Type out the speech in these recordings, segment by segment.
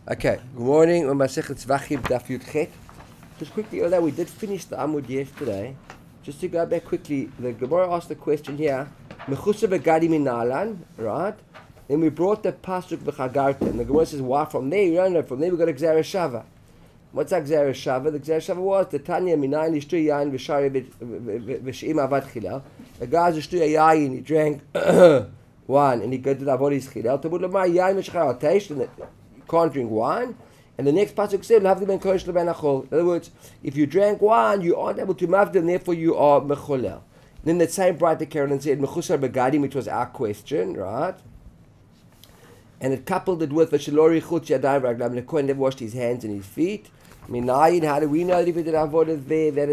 Okay, good morning. We're Masechet Zvachim Daf Yud Chet. Just quickly, although we did finish the Amud yesterday, just to go back quickly, the Gemara asked the question here, Mechusa begadi min na'alan, right? Then we brought the Pasuk v'chagarta, and the Gemara says, why from there? You don't know, from there we got a Gzera Shava. What's that Gzera Shava? The Gzera Shava was, the Tanya minayin ishtu yayin v'shari v'she'im avad chilal. The guy's ishtu yayin, he drank wine, and he got to the avodah chilal. Tabud l'mar yayin v'shachar al-teish, and can't drink wine, and the next pasuk said, "L'havdi ben kodesh leben achol." In other words, if you drank wine, you aren't able to mavdim, therefore you are mecholel. Then that same bride Karen said, "Mechusar begadim," which was our question, right? And it coupled it with v'shelori chutz yadayim raglam. The Kohen never washed his hands and his feet. Minayin, how do we know that if we did avodah there that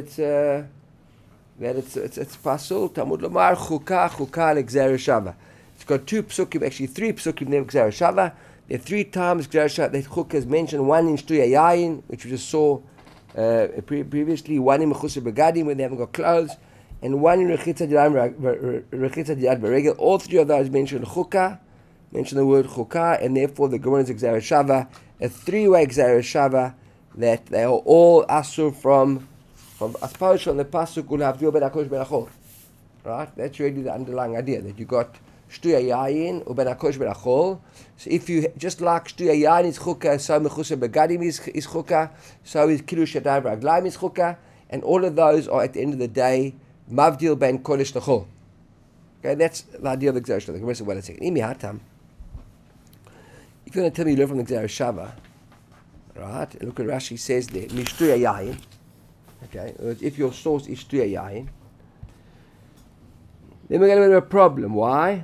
it's pasul? Talmud lomar chukah legzera shava. It's got two psukim, actually three psukim named Gzera Shava. There are three times Gzera Shava that Chuk has mentioned, one in Shtuya Yayin, which we just saw previously, one in Mechusa Begadim when they haven't got clothes, and one in Rechitza Yad Beregel. All three of those mention Chukah, mention the word Chukah, and therefore the Gemara is Gzera Shava, a three-way Gzera Shava, that they are all asur from I suppose from the Pasuk Ulavdil Ben HaKosh Ben HaChol. Right? That's really the underlying idea, that you got Shtuya Yayin or Ben HaKosh Ben HaChol. So if you, just like Shtuya Yayin is Chukah, so Mechusa Begadim is Chukah, so is Kiddush Yadayim Raglayim is Chukah, and all of those are at the end of the day Mavdil Ben Kodesh L'Chol. Okay, that's the idea of the Gzera Shava. The Gemara said, wait a second. Imi Hatam. If you want to tell me you learn from the Gzera Shava, right? Look at Rashi says there, Mishtuya Yayin. Okay, if your source is Shtuya Yayin, then we're going to have a problem. Why?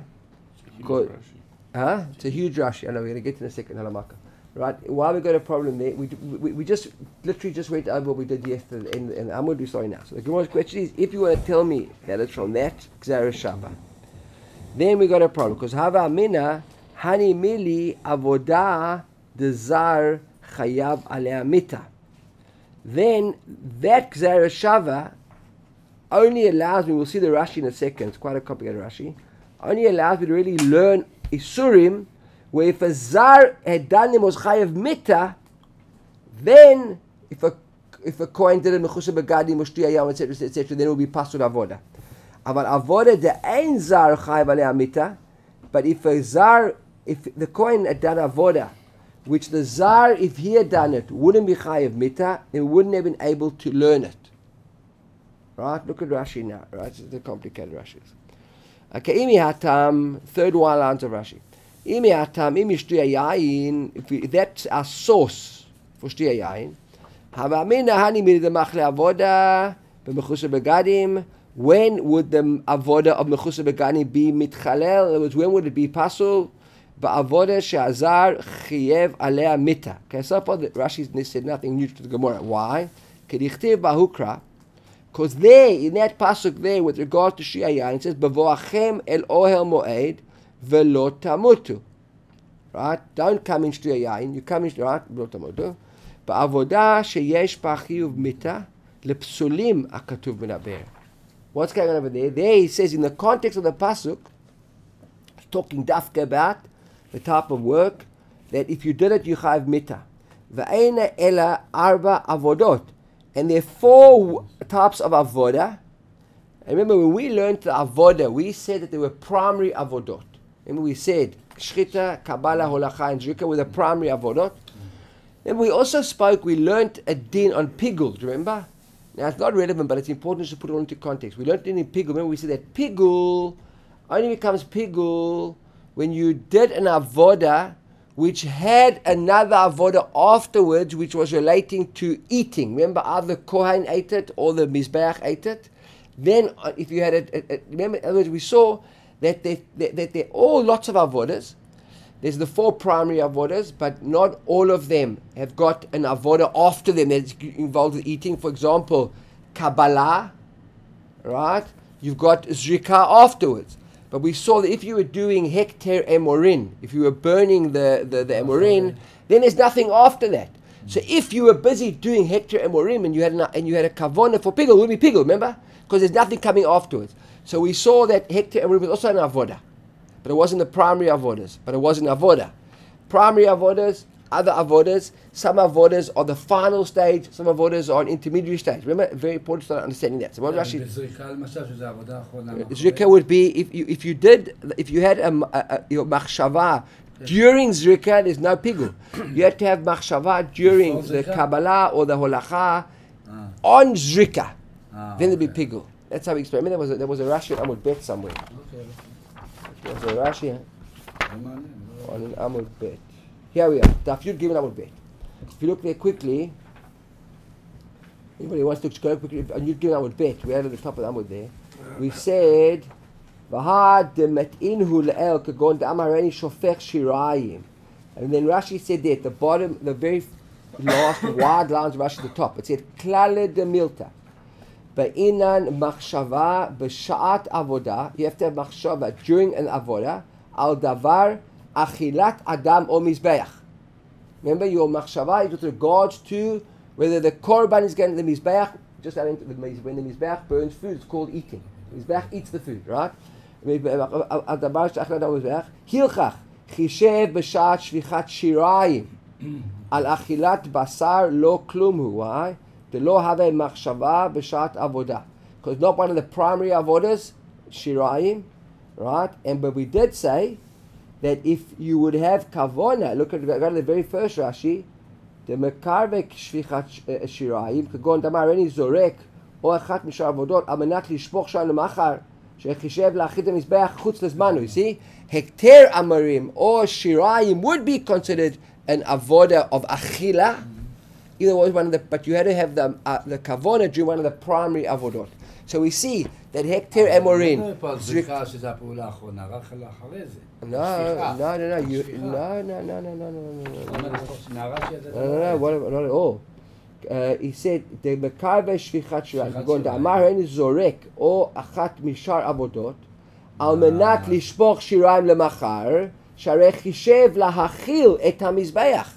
It's a huge Rashi. I know we're going to get in a second, Halamaka. Right? Why we got a problem there? We just literally just went over what we did yesterday in Amud. We're sorry now. So the Gemara's question is, if you want to tell me that it's from that Gzera Shava, then we got a problem, because Hava Amina Hani Mili Avodah Dezar Chayav Alea Mita. Then that Gzera Shava only allows me, we'll see the Rashi in a second, it's quite a complicated Rashi, only allows me to really learn Isurim, where if a Zar had done them was Chayav Mita, then if a Kohen did it Mechusa Begadim or Shtuya Yayin, etc., then it will be Pasul Avodah. Aval Avodah de Ein Zar Chayav Alea Mita, but if the Kohen had done Avodah, which the Zar, if he had done it, wouldn't be Chayav Mita, he wouldn't have been able to learn it. Right? Look at Rashi now. Right? It's the complicated Rashi. Okay, Imi Hatam, third one lines of Rashi. Imi Hatam, Imi Shtuya Yayin, that's our source for Shtuya Yayin. Hava Amina Hani Mili the Machle Avodah, B'Mechusa Begadim. When would the Avodah of Mechusa Begadim be Mitchalel? In other words, when would it be Pasul? Ba'avodah she'azar chiyev alea mita. Okay, so far Rashi said nothing new to the Gemara. Why? Kedichtiv ba'hukra. Because there, in that pasuk there, with regard to Shtuya Yayin, it says, B'voachem el ohel moed velo tamutu. Right? Don't come in Shtuya Yayin. You come in, right? Velo tamutu. Ba'avodah sheyesh ba'chiyuv mita lepsulim akatuv minaber. What's going on over there? There he says, in the context of the pasuk, talking dafka about the type of work, that if you did it, you chayav mita. V'eina ela arba avodot. And there are four types of avodah. And remember, when we learned the avodah, we said that there were primary avodot. Remember, we said shchita, kabbalah, holacha, and zrika were the primary avodot. Then we also we learned a din on pigul. Do you remember? Now, it's not relevant, but it's important to put it all into context. We learned it in pigul. Remember, we said that pigul only becomes pigul when you did an avodah which had another avodah afterwards, which was relating to eating. Remember, either Kohen ate it or the Mizbeach ate it. Then, if you had it, remember, in other words, we saw that there are all lots of avodas. There's the four primary avodas, but not all of them have got an avodah after them that's involved with eating. For example, Kabbalah, right? You've got Zrika afterwards. But we saw that if you were doing Hekter Emorin, if you were burning the Emorin, then there's nothing after that. So if you were busy doing Hekter Emorim and you had a Kavona for Pigul, it would be Pigul, remember? Because there's nothing coming afterwards. So we saw that Hekter Emorim was also an Avodah. But it wasn't the primary Avodas, but it was an Avodah. Primary Avodas, other avodas. Some avodas are the final stage. Some avodas are an intermediary stage. Remember, very important to start understanding that. So what Rashi? Zrika would be if you had your machshava during zrika, there's no pigul. You had to have machshava during the Kabbalah or the holacha on zrika. Then there'd be pigul. That's how we explain. I mean, there was a Rashi on Amud Bet somewhere. There was a Rashi on an Amud Bet. Here we are. Daf Yud Gimel Amud Bet. If you look there quickly, anybody wants to go quickly, on Yud Gimel Amud Bet, we had at the top of the Amud there. We said, "V'had demet'inhu le'el kagon da'amareni shofech shirayim," and then Rashi said there at the bottom, the very last wide lines of Rashi at the top. It said, "Klale de milta." Ba'inan machshava b'sha'at avoda. You have to have machshava during an avoda. Al davar achilat adam o mizbeach. Remember, your machshava is with regards to whether the korban is going to the mizbeach. Just when the mizbeach burns food, it's called eating. The mizbeach eats the food, right? Al davar achilat adam o mizbeach. Hilchach chishev b'sha'at shvichat shirayim. Al achilat basar lo klumhu. Why? Lo have a machshava b'shat avodah, because not one of the primary avodas, shirayim, right? But we did say that if you would have kavona, go to the very first Rashi, the mekarvek shvichat shirayim, kagon damar any zorek or achat mishar avodot, amenat lishpoch shal lemachar, shechishev lachit mizbeach chutz lezmanu. You see, hekter amarim or shirayim would be considered an avoda of achila. Either was one of the, but you had to have the kavona during one of the primary avodot. So we see that hekter emorin. No. Not at all. He said the mekarve shvichat shirayim. Going to amar hen zorek or achat mishar avodot al menat lishpoch shirayim lemachar sharech hishev lahachil et hamizbeach.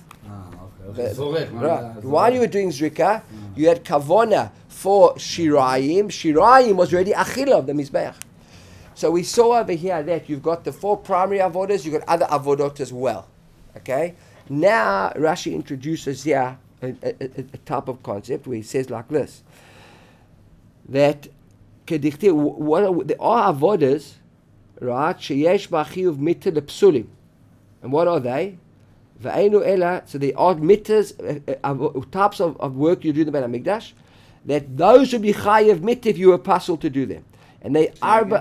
While you were doing zrika, you had kavona for shirayim. Shirayim was already achila of the mizbeach. So we saw over here that you've got the 4 primary avodas, you've got other avodot as well. Okay? Now Rashi introduces here a type of concept where he says like this, that there are avodas, right? Sheyesh b'achiyuv mitzvah lepsulim. And what are they? So there are mitters, types of work you do in the Beit HaMikdash, that those would be chayav mitt if you were puzzled to do them. And there's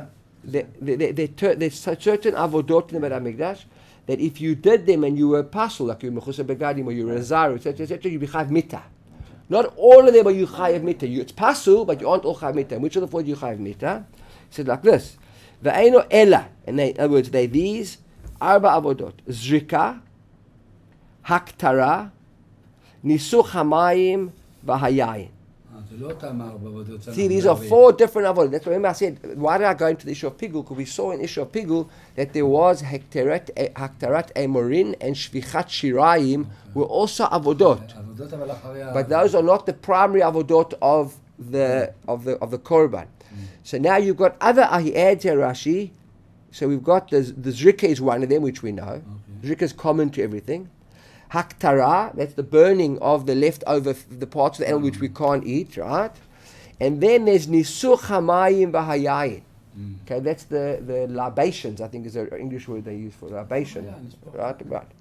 certain avodot in the Beit HaMikdash that if you did them and you were puzzled, like you were mechusa begadim or you were a zaru, etc., you'd be chayav mittah. Not all of them are you chayav mittah. It's puzzled, but you aren't all chayav mittah. Which of the 4 do you chayav mittah? He said like this: Ve'eino ela, and in other words, they these arba avodot: zrika, Haktara, Nisuch Hamayim, Vahayayin. See, these are 4 different avodas. That's why remember I said, why did I go into the issue of Pigul? Because we saw in issue of Pigul that there was Haktarat Emorin and Shvichat Shirayim were also avodot. But those are not the primary avodot of the Korban. So now you've got other, he adds here Rashi. So we've got the Zrika is one of them, which we know. Zrika is common to everything. Haktara, that's the burning of the leftover, the parts of the animal which we can't eat, right? And then there's Nisuch Hamayim Vahayayin. Okay, that's the libations, I think is the English word they use for libation. Right.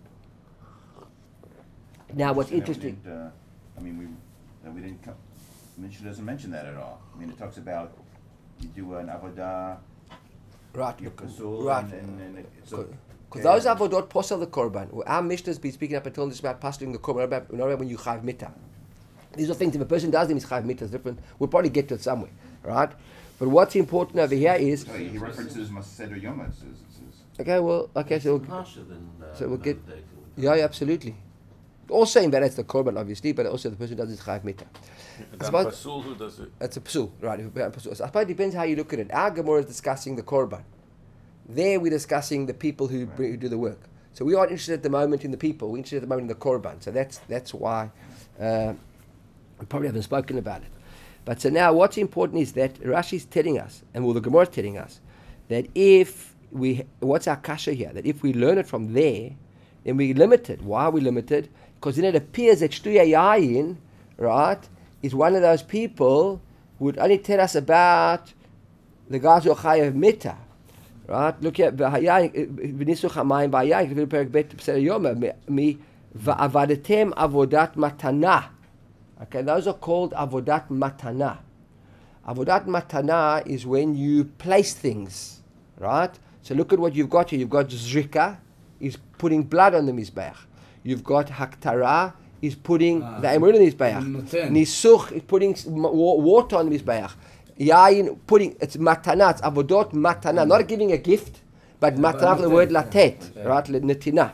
Now what's interesting... we didn't Mishnah doesn't mention that at all. I mean, it talks about you do an avodah, right, and because those avodot posel the korban. Our Mishnah has been speaking up and telling us about passing the korban, not about when you chayav mittah. These are things, if a person does them, he's chayav mittah, it's different. We'll probably get to it somewhere, right? But what's important over here is... he references Maseder Yoma. Okay, well, okay, so we'll get... Yeah, absolutely. All saying that it's the korban, obviously, but also the person who does it is chayav mittah. It's about pasul who does it. It's a psul, right? So I suppose it depends how you look at it. Our Gemara is discussing the korban. There we're discussing the people who do the work. So we aren't interested at the moment in the people. We're interested at the moment in the korban. So that's why we probably haven't spoken about it. But so now what's important is that Rashi's telling us, and the Gemara is telling us, that what's our kasha here? That if we learn it from there, then we're limited. Why are we limited? Because then it appears that Shtuya Yayin, right, is one of those people who would only tell us about the guys who are Chayav Mita. Right? Look at V'nisuch HaMayim B'Yayin, K'vilu Perek Bet B'Seder Yoma, V'avadetem Avodat Matana. Okay, those are called Avodat Matana. Avodat Matana is when you place things, right? So look at what you've got here. You've got Zrika, is putting blood on the Mizbeach. You've got Haktara, is putting the Emerald on the Mizbeach. Nisuch is putting water on the Mizbeach. Yain, putting, it's Matana, it's Avodot Matana, not giving a gift, but Matana from the word Latet, right? Netina.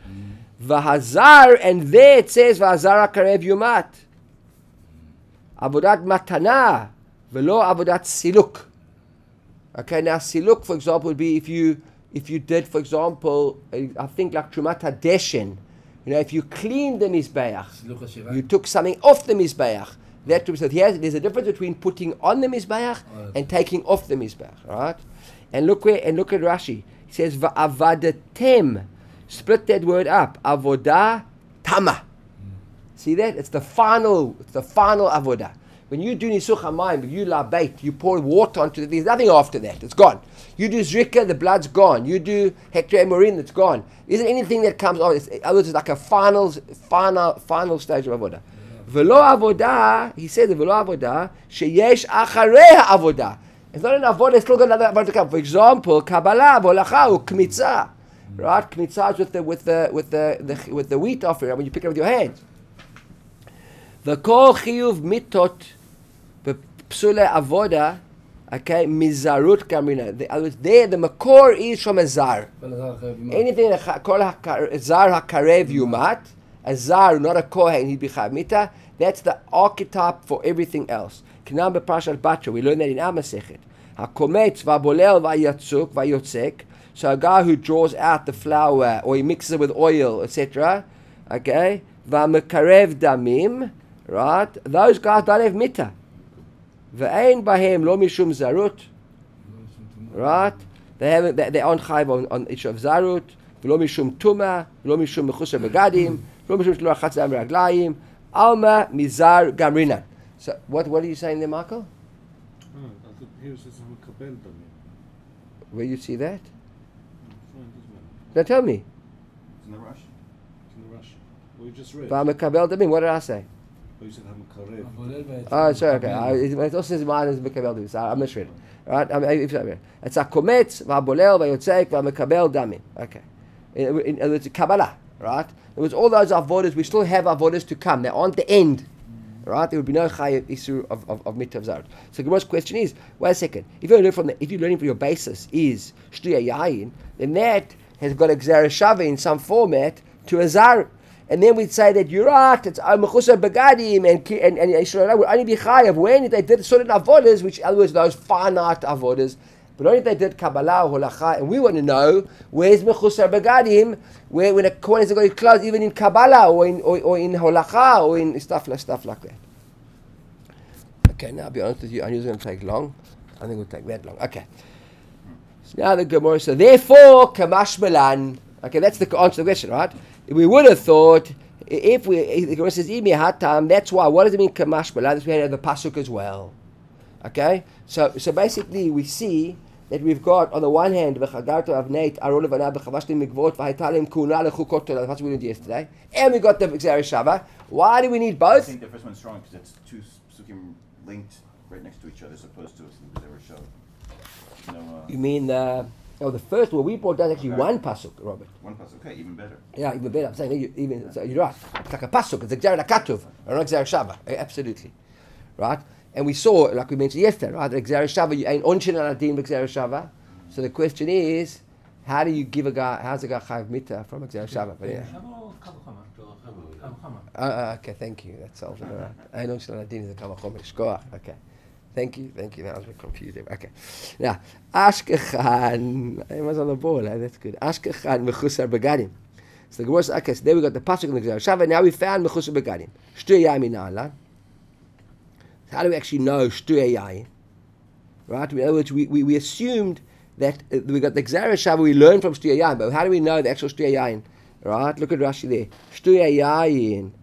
V'hazar, and there it says V'hazar HaKarev Yumat. Avodat Matana, V'lo Avodat Siluk. Okay, now Siluk, for example, would be if you did, for example, I think like Trumat HaDeshen, if you cleaned the Mizbeach, you took something off the Mizbeach. That so there's a difference between putting on the Mizbeach and taking off the Mizbeach, right? And look at Rashi. He says Va'avadetem. Split that word up. Avodah Tama. See that? It's the final avodah. When you do Nisuch HaMayim, you labate, you pour water onto it, there's nothing after that. It's gone. You do Zrika, the blood's gone. You do Hector Emorin, it's gone. Isn't anything that comes on? It's like a final stage of avodah. V'lo avodah, he says, v'lo avodah, sheyesh acharei ha'avodah. It's not an avodah, it's still got another avodah to come. For example, Kabbalah, v'olacha, kmitzah. Right? Kmitzah is with the wheat offering, when you pick it up with your hands. V'kol chiyuv mitot, b'psule avodah, okay, mizarut kamrina. There, the makor is from a zar. Anything that kol zar hakarev yumat, a zar, not a kohen, he'd be chayav mita. That's the archetype for everything else. Knam b'parashat Batra, we learn that in our Masechet. Hakometz v'abolel v'yatzuk v'yotzek. So a guy who draws out the flour, or he mixes it with oil, etc. Okay, v'amekarev damim, right? Those guys don't have mita. V'ein bahem lo mishum zarut, right? They aren't chayav on each of zarut. V'lo mishum tuma, v'lo mishum mechusar begadim, v'lo mishum shluach chatzam raglayim. Alma mizar gamrinan. So what are you saying there, Michael? Where you see that? Now tell me. It's in the Rush. It's in the Rush. Well, you just read. V'amekabel damim. What did I say? Oh, you said hamakarev. Oh, sorry. Okay. It also says mine is mekabel damim. So I'm misreading. Right? It's a kometz v'abolel v'yotzek v'amekabel damim. Okay. It's a Kabbalah. Right? There was all those avodas. We still have avodas to come. They aren't the end. Right? There would be no chayav issue of mitzvah zarut. So Gemara's question is: wait a second. If you're learning from your basis is shtuya yayin, then that has got a gzera shava in some format to a zar, and then we'd say that you're right. It's mechusar begadim and Yisrael would only be chayav when they did certain avodas, which in other words those finite avodas. But only if they did Kabbalah or Holacha, and we want to know where's Mechusar Begadim, where when a Kohen is going to close, even in Kabbalah or in Holacha or in stuff like that. Okay, now I'll be honest with you, I knew it was going to take long. I think it will take that long. Okay. So now the Gemara says, therefore, Kamash Melan. Okay, that's the answer to the question, right? We would have thought, the Gemara says, Imi Hatam, that's why. What does it mean Kamash Melan? That's why we have the Pasuk as well. Okay, so basically we see that we've got on the one hand v'chagarto avneit arol levana b'chavashtim mikvot v'haytalim kuna lechukot tolah. That's what we did yesterday, and we got the Gzera Shava. Why do we need both? I think the first one's strong because it's two psukim linked right next to each other, as opposed to the Gzera Shava. You mean the first one we brought down actually one pasuk, Robert. One pasuk, okay, even better. Yeah, even better. I'm saying so you're right. It's like a pasuk. It's a Gzera Katuv, or not Gzera Shava. Absolutely, right. And we saw, like we mentioned yesterday, right? The Gzera Shava, you ain't onshin al adin b'Gzera Shava. So the question is, how do you give a guy? How's a guy chayav mita from a Gzera Shava? But yeah. Okay, thank you. That solves it. All right. Ain't onshin al adin is a kavachomer shkoach. Okay, thank you. That was a bit confusing. Okay, now Ashkechan. I was on the ball. That's good. Ashkechan mechusar begadim. So the Gemara says, okay, so there we got the pasuk in the Gzera Shava. Now we found mechusar begadim. Shtu yamin na'alan. How do we actually know shtuya yayin? Right? In other words, we assumed that we got the Gzera Shava we learned from shtuya yayin, but how do we know the actual shtuya yayin Right? Look at Rashi there. Shtuya yayin.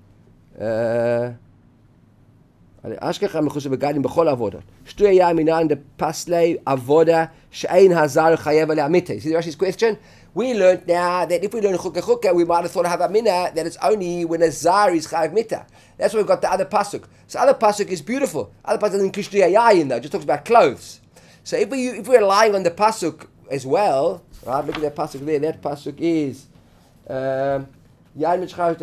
Ashkecha mechusha begadim b'chol avodot. Shtuya yayin minan de paslei avoda she'ein hazar chayev alei amita. See Rashi's question? We learned now that if we learn chukah, we might have thought of Havamina that it's only when a zar is chayav mita. That's why we've got the other pasuk. So other pasuk is beautiful. Other pasuk doesn't Shtuya yayin though. Just talks about clothes. So if we're relying on the pasuk as well, right? Look at that pasuk there. That pasuk is you've got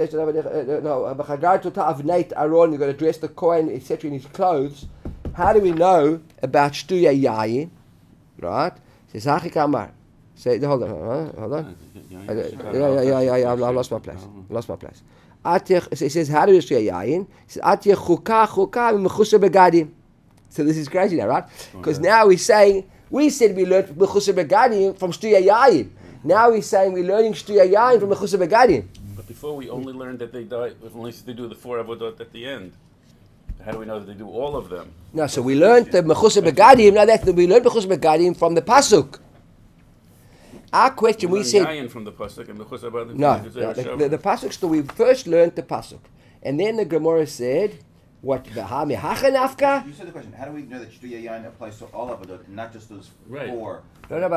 to dress the Kohen, etc. in his clothes. How do we know about Shtuya yayin? Right? Says Hachik Amar. Say, hold on. Yeah. I lost my place. It says, how do you Shtuya yayin? It says, Atiyah chuka mechusa begadim. So this is crazy now, right? Because now we said we learned mechusa begadim from Shtuya yayin. Now he's saying we're learning Shtuya yayin from mechusa begadim. But before we only learned that they die, unless they do the 4 avodot at the end. How do we know that they do all of them? No, so we learned the mechusa begadim. Now that we learned mechusa begadim from the pasuk. Our question, we said yayin from the pasuk and mechusa begadim. No, the pasuk story. We first learned the pasuk, and then the Gemara said, "What v'hami hachanafka?" You said the question. How do we know that Shtuya yayin applies to all avodot and not just those Right. 4? No,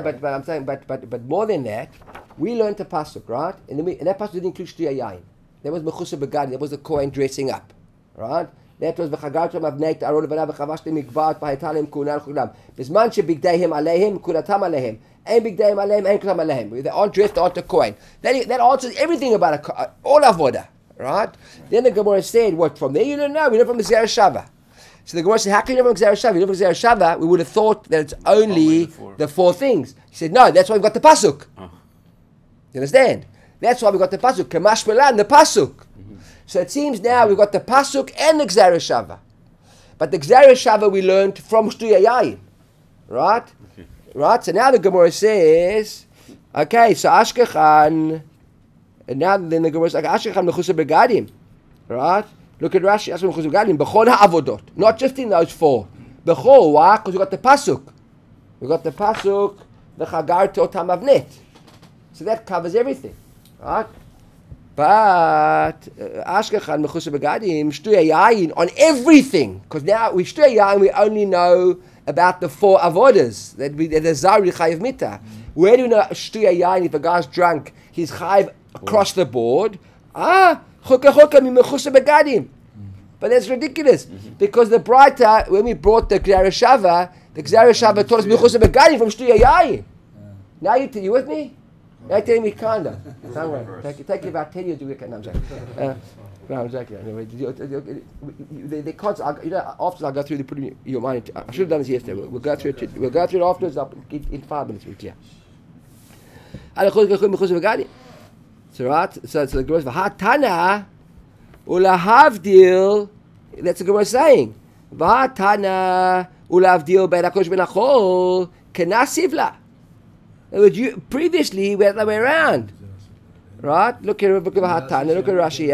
but more than that, we learned the pasuk, right? And that pasuk didn't include Shtuya yayin. That was mechusa begadim. That was the Kohen dressing up, right? That was v'chagartam avnei ta'aron v'na v'chavashtem mikvat v'haitalem kunan chulam. B'zman shebigdeihem aleihim kulatam aleihim. Ein bigdeihem aleihim ein kulatam aleihim. They aren't dressed, aren't the Kohen. That answers everything about all avodah, right? Then the Gemara said, what from there you don't know. We know from the Zera Shava. So the Gemara said, how can you know from Zera Shava? You know from Zera Shava, we would have thought that it's only the 4 things. He said, no, that's why we've got the pasuk. You understand? That's why we got the pasuk. Kamash Melan, the pasuk. So it seems now we've got the pasuk and the Gzera Shava. But the Gzera Shava we learned from Shtuya yayin. Right? Okay. Right? So now the Gemara says, okay, so Ashkechan, and now then the Gemara says, Ashkechan mechusa begadim. Right? Look at Rashi, Ashkechan mechusa begadim. B'chol ha'avodot. Not just in those 4. B'chol, why? Because we got the pasuk. We got the pasuk, v'chagarto tam avnet. So that covers everything. Right? But Ashkechan mechusa begadim Shtuya yayin on everything, because now we Shtuya yayin we only know about the 4 avodas that the zari chayiv mita. Where do we know Shtuya yayin? If a guy's drunk, he's chayiv across the board. Chuka mechusa begadim. But that's ridiculous because the Braita, when we brought the Gzera Shava taught us mechusa begadim from Shtuya yayin. Now you with me? You're telling me kinda. Take you about 10 years to work at. No, I'm joking. No, I'm joking. Anyway, they can't. After I'll go through. They put in your mind. I should have done this yesterday. We'll go through it. We'll go through it afterwards. In 5 minutes, we'll clear. So right. So the Gemara v'hatana ulahavdil. That's the Gemara saying v'hatana ulahavdil bein hakosh bein hachol kenasivla. Previously, we had the way around. Right? Look at V'hatana, look at Rashi.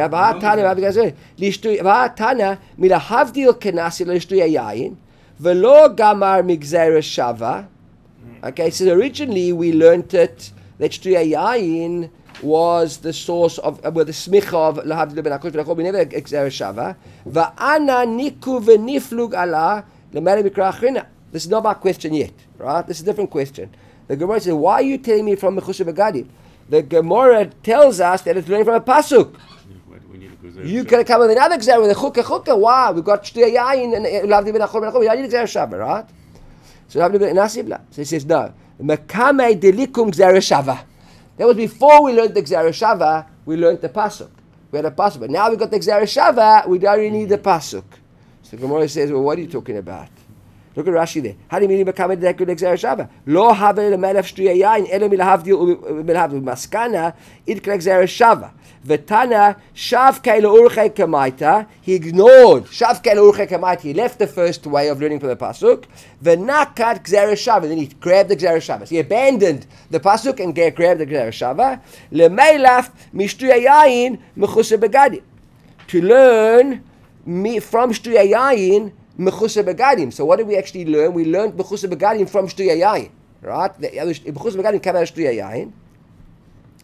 V'hatana, milahavdil kenasi l'shtuya yayin, v'lo gamar migzera shava. Okay, so originally we learnt it, that shtuya yayin was the source of, the smicha of lahavdil ben hakosh ben hachol, we never gzera shava. V'ana niku v'niflug ala, l'mele mikra achrina. This is not my question yet, right? This is a different question. The Gemara says, why are you telling me from Mechusha Begadim? The Gemara tells us that it's learning from a pasuk. You can come with another Gzera with a chukah. Why? We've got Shtuya yayin and Lavdi ben Achol ben Achol. We don't need Gzera Shava, right? So Lavdi ben Nasibla. So he says, no. Mekamei delikum Gzera Shava. That was before we learned the Gzera Shava, we learned the pasuk. We had a pasuk. But now we've got the Gzera Shava, we don't really need the pasuk. So the Gemara says, well, what are you talking about? Look at Rashi there. How do you mean become a dekud Gzera Shava? Lo havel lemelef Shtuya yayin elo milahavdil u'milahavdil maskana idkla Gzera Shava. V'tana shav kei le'urchei kamaita. He ignored shav kei le'urchei kamaita. He left the first way of learning from the pasuk. V'nakat Gzera Shava. Then he grabbed the Gzera Shava. So he abandoned the pasuk and grabbed the Gzera Shava. Lemeilaf mishtuya yayin mechusa begadim. To learn from Shtuya yayin Mechusa Begadim. So what did we actually learn? We learned Mechusa Begadim from Shtuya yayin. Right? Mechusa Begadim came out of Shtuya yayin.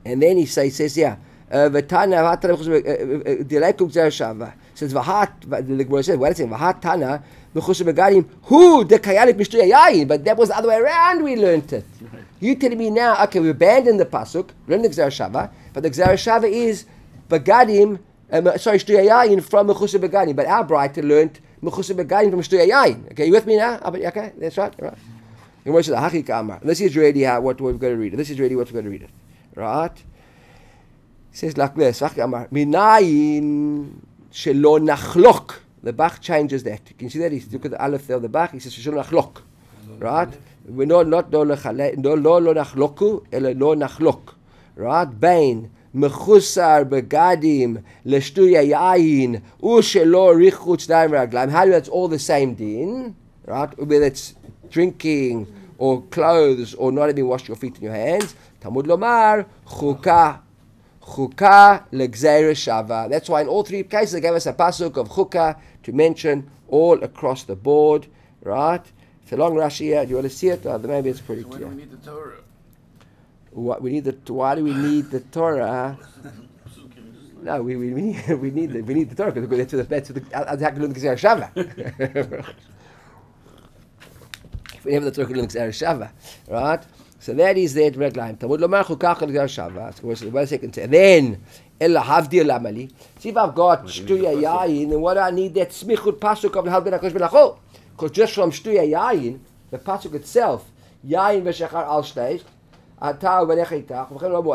And then he says, yeah, V'tana, Dilekuk Zer Shava. Says, the Gemara says, what is it? V'hatana, B'chus Begadim, Hu, the Kayalik Mishtu Yayin. But that was the other way around, we learned it. You telling me now, okay, we abandoned the Pasuk, learned the Gzer Shava, but the Gzer Shava is Begadim, Shtu Yayin from Mechus Begadim. But our Braita learned Mechus Begadim from Shtu Yayin. Okay, you with me now? Okay, that's right. All right. This is really what we're going to read. This is really what we're going to read it. Right? It says like this. Minayin shelo nachlok. The Bach changes that. You can see that. Look at the Aleph there of the Bach. He says shelo nachlok. Right? We know not lo nachloku, ela lo nachlok. Right? Bain mechusar begadim leshtu yayin ushelo richutz daim raglaim. How do that's all the same din? Right? Whether it's drinking or clothes or not having washed your feet and your hands. Talmud lomar chukah legzeira shava. That's why in all three cases they gave us a pasuk of chukah to mention all across the board. Right? It's a long Rashi here. Do you want to see it? Maybe it's pretty clear. Why do we need the Torah? Why do we need the Torah? No, we need the Torah because that's the Gezerah Shava. We have the Torah Gezerah Shava, right? So that is that regline. Talmud lomar chukach Gezerah Shava. One second. Then ella havdil lamali. See if I've got shtuya yayin, then what do I need that smichut pasuk of the halben hakosh benachol? Because just from shtuya yayin, the pasuk itself, yayin v'shachar al shteish. I've got chukah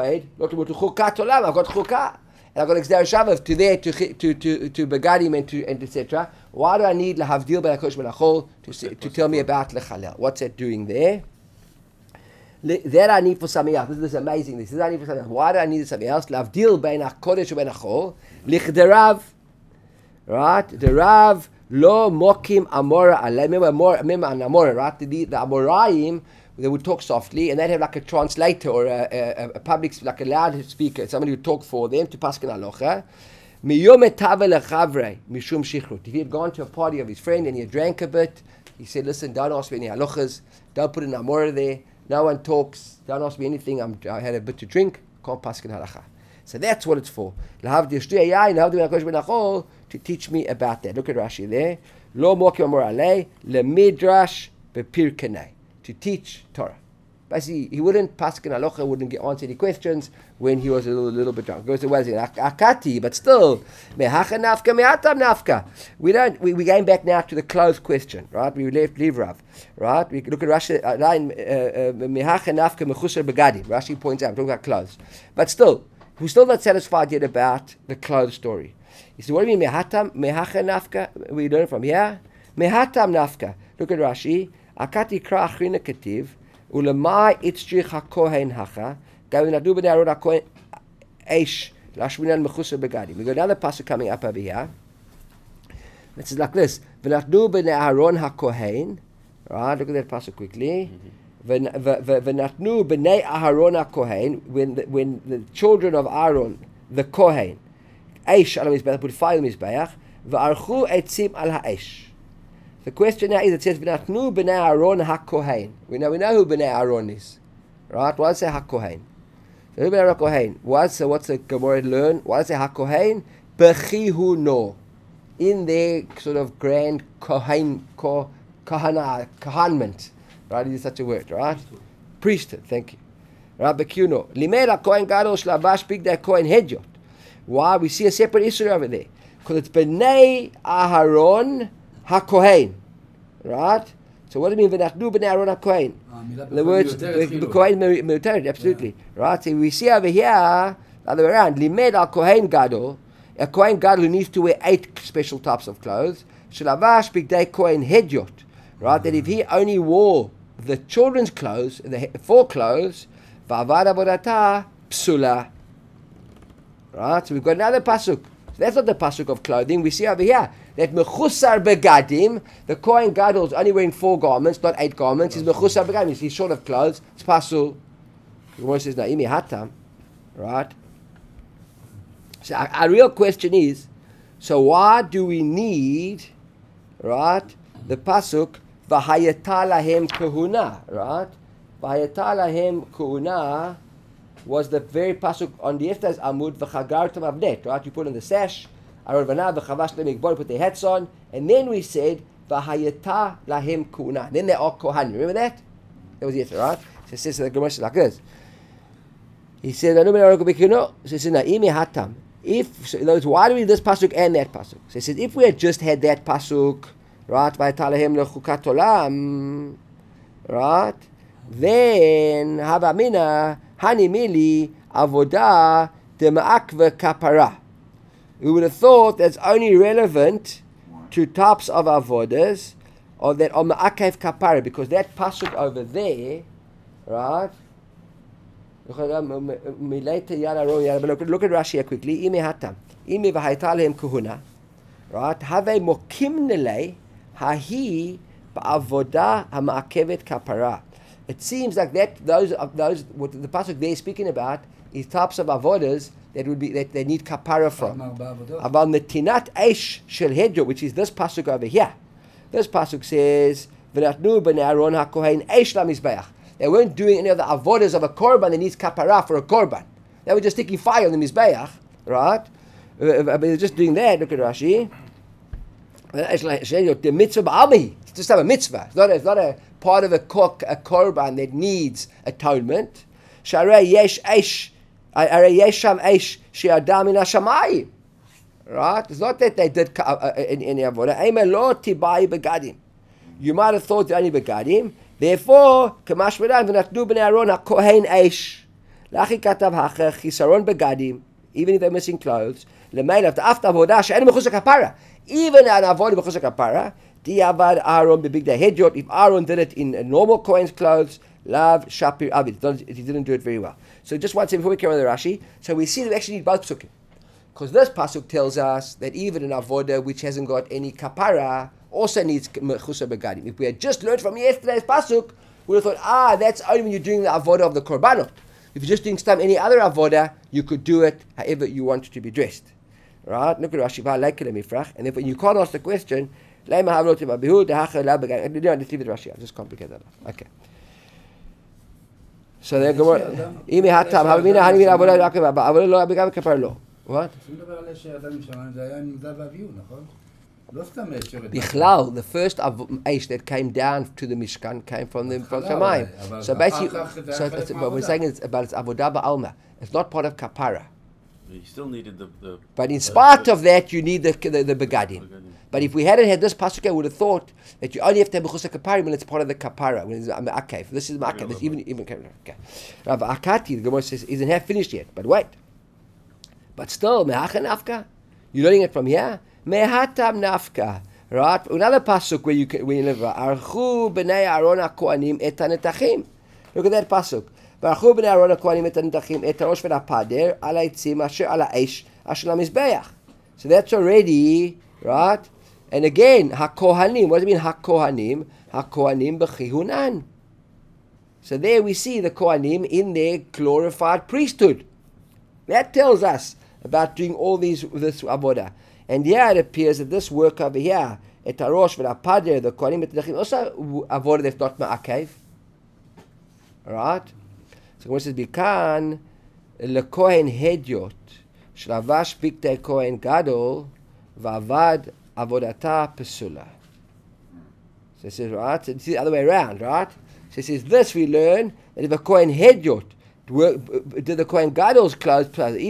and I've got Gezerah Shava to there to begadim and etc. Why do I need lahavdil ben hakosh ben hachol to tell me about lechalel? What's that doing there? That I need for something else. This is amazing. This I need for something else. Why do I need something else? Lahavdil ben hakodesh ben hachol lichderav. Right? The Rav lo mokim amora alei. Remember an amora, right? The Amoraim, they would talk softly, and they'd have like a translator or a public, like a loudspeaker, somebody who would talk for them to paskin halacha. If he had gone to a party of his friend and he had drank a bit, he said, listen, don't ask me any halachas, don't put an amora there, no one talks, don't ask me anything, I had a bit to drink, can't paskin halacha. So that's what it's for. To teach me about that. Look at Rashi there. Lo mokim amora alei lemidrash bepirkenei. To teach Torah. Basically, he wouldn't paskin halacha, wouldn't answer any questions when he was a little bit drunk. Goes to what is it? Akati, but still, mehacha nafka, mehatam nafka. We going back now to the clothes question, right? We leave Rav, right? We look at Rashi line mehacha nafka mechusar begadim. Rashi points out, we're talking about clothes, but still, we're still not satisfied yet about the clothes story. He said, what do you mean mehacha nafka? We learn from here. Mehatam nafka. Look at Rashi. Akati kra achrina ketiv ulemai itzrich hakohen hacha gavi nadu b'nei aron hakohen eish lashminan mechusar begadim. We got another pasuk coming up over here. It says like this: v'nadu b'nei aron hakohen. Right, look at that pasuk quickly. V'natnu b'nei Aharon hakohen, when the children of Aaron, the kohen, eish al mizbeach, put fire on the mizbeach, v'archu etzim al ha'esh. The question now is, it says, V'natnu b'nei Aaron hakohen. We know who b'nei Aaron is. Right? Why does it say hakohen? So who b'nei Aaron hakohen? What's the Gemara learn? Why does it say hakohen? Bechihu no. In their sort of grand kahanment. Right? Is such a word, right? Priesthood, thank you. Right? Bechihu no. Limed hakohen gadol shlavash bigdei kohen hedyot. Why? We see a separate issue over there. Because it's b'nei Aharon HaKohen, right? So what do you mean v'nachnu b'nei Aaron HaKohen? The words the Kohen military, absolutely, right? So we see over here the other way around. Limed al Kohen Gadol, a Kohen Gadol who needs to wear 8 special types of clothes. Shlavash bigdei Kohen hedyot, right? That if he only wore the children's clothes, the 4 clothes, v'avad avodata psula, right? So we've got another pasuk. So that's not the pasuk of clothing. We see over here that mechusar begadim, the Kohen Gadol is only wearing 4 garments, not 8 garments. He's mechusar begadim. He's short of clothes. It's pasul. The Gemara says naimi hatam, right? So our real question is, so why do we need, right, the pasuk v'hayata lahem kahuna, right? V'hayata lahem kahuna. was the very pasuk on the yesterday's Amud, v'chagartam avnet, right? You put in the sash, Aron v'na v'chavash lehem mikbor, put their hats on, and then we said, v'hayata lahem kuna. Then they are kohanim. Remember that? That was yesterday, right? So it says the Gemara like this. He said, so he said, na'imi hatam. If, so in other words, why do we read this pasuk and that pasuk? So he says, if we had just had that pasuk, right, v'ayata lahem lechukat olam, right, then havamina hani mili avodah dema'akva kapara. We would have thought that's only relevant to types of avodas or that on ma'akev kapara, because that pasuk over there, right? Look at Rashi here quickly. Ime hatam, ime v'hayta lehem kuhuna, right? Have mokim nelei hahi ba'avodah ha'ma'akevet kapara. It seems like that those what the pasuk there is speaking about is types of avodas that would be that they need kapara from. About netinat eish shel hedyo, which is this pasuk over here. This pasuk says v'natnu b'nei Aaron hakohen eish lamizbeach. They weren't doing any of the avodas of a korban that needs kapara for a korban. They were just sticking fire on the mizbeach, right? But they're just doing that. Look at Rashi. The mitzvah ba'almi. It's just a mitzvah. It's not a part of a korban that needs atonement. Sharei yesh eish, arei yesham eish she'adam min hashamayim. Right? It's not that they did any avodah. Eimeh lo tibai begadim. You might have thought only begadim. Therefore, kamash v'dan v'natnu b'nei Aaron hakohen eish. Lachi katav hacher chisaron begadim. Even if they're missing clothes. L'meil after avodah she'en mechus kapara. Even an avodah mechus kapara. Diavad Aaron bebigdei hedyot. If Aaron did it in normal Kohen's clothes, lav shapir abid. He didn't do it very well. So just one second before we carry on the Rashi. So we see that we actually need both psukim. Because this pasuk tells us that even an avodah which hasn't got any kapara also needs mechusa begadim. If we had just learned from yesterday's pasuk, we would have thought, that's only when you're doing the avodah of the korbanot. If you're just doing any other avodah, you could do it however you want to be dressed. Right? Look at Rashi. And if you can't ask the question, let's leave it Rashi. I'll just complicate that. Okay. So the Gemara. What? Bichlal, the first Aish that came down to the Mishkan came from Shamayim. So basically, but we're saying it's about its avodah ba'alma. It's not part of kapara. You still needed the but in spite of that, you need the begadim. But if we hadn't had this pasuk, I would have thought that you only have to have mechusa kapara when it's part of the kapara, when it's ma'akev. This is ma'akev. This even okay. Rav Akati, the Gemara says, isn't half finished yet. But wait. But still, me'acha nafka. You're learning it from here. Me'hatam nafka. Right? Another pasuk where you live. Archu b'nei Aaron hakohanim et hanetachim. Look at that pasuk. Archu b'nei Aaron hakohanim et hanetachim et harosh v'napader al ha'etzim asher al ha'esh asher lamizbeach. So that's already right. And again, hakohanim. What does it mean hakohanim? Hakohanim b'chihunan. So there we see the kohanim in their glorified priesthood. That tells us about doing all this avodah. And here it appears that this work over here, et harosh v'napader, the kohanim et hanetachim, also avodah that's not ma'akev. Alright? So when it says, Bikan lekohen hedyot, shlavash bigdei kohen gadol, v'avad avodata pesula. So it says, right? So it's the other way around, right? So it says, this we learn, that if a kohen hedyot, did the Kohen Gadol's clothes? Why would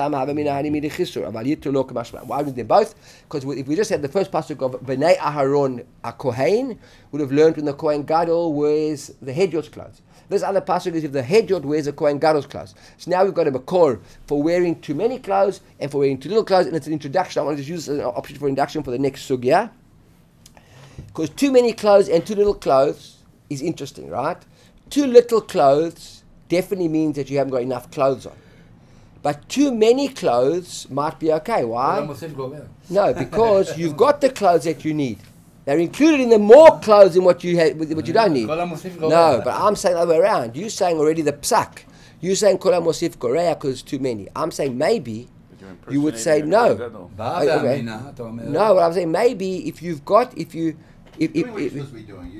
they both? Because if we just had the first pasuk of Bnei Aharon a Kohen, would have learned when the Kohen Gadol wears the Hedyot's clothes. This other pasuk is if the Hedyot wears the Kohen Gadol's clothes. So now we've got a makor for wearing too many clothes and for wearing too little clothes, and it's an introduction. I want to just use this as an option for introduction for the next sugya. Because too many clothes and too little clothes is interesting, right? Too little clothes definitely means that you haven't got enough clothes on. But too many clothes might be okay. Why? No, because you've got the clothes that you need. They're included in the more clothes than what you don't need. No, but I'm saying the other way around. You're saying already the psak. You're saying kol mosif korea because it's too many. I'm saying maybe you would say no. Okay. No, but I'm saying maybe if you've got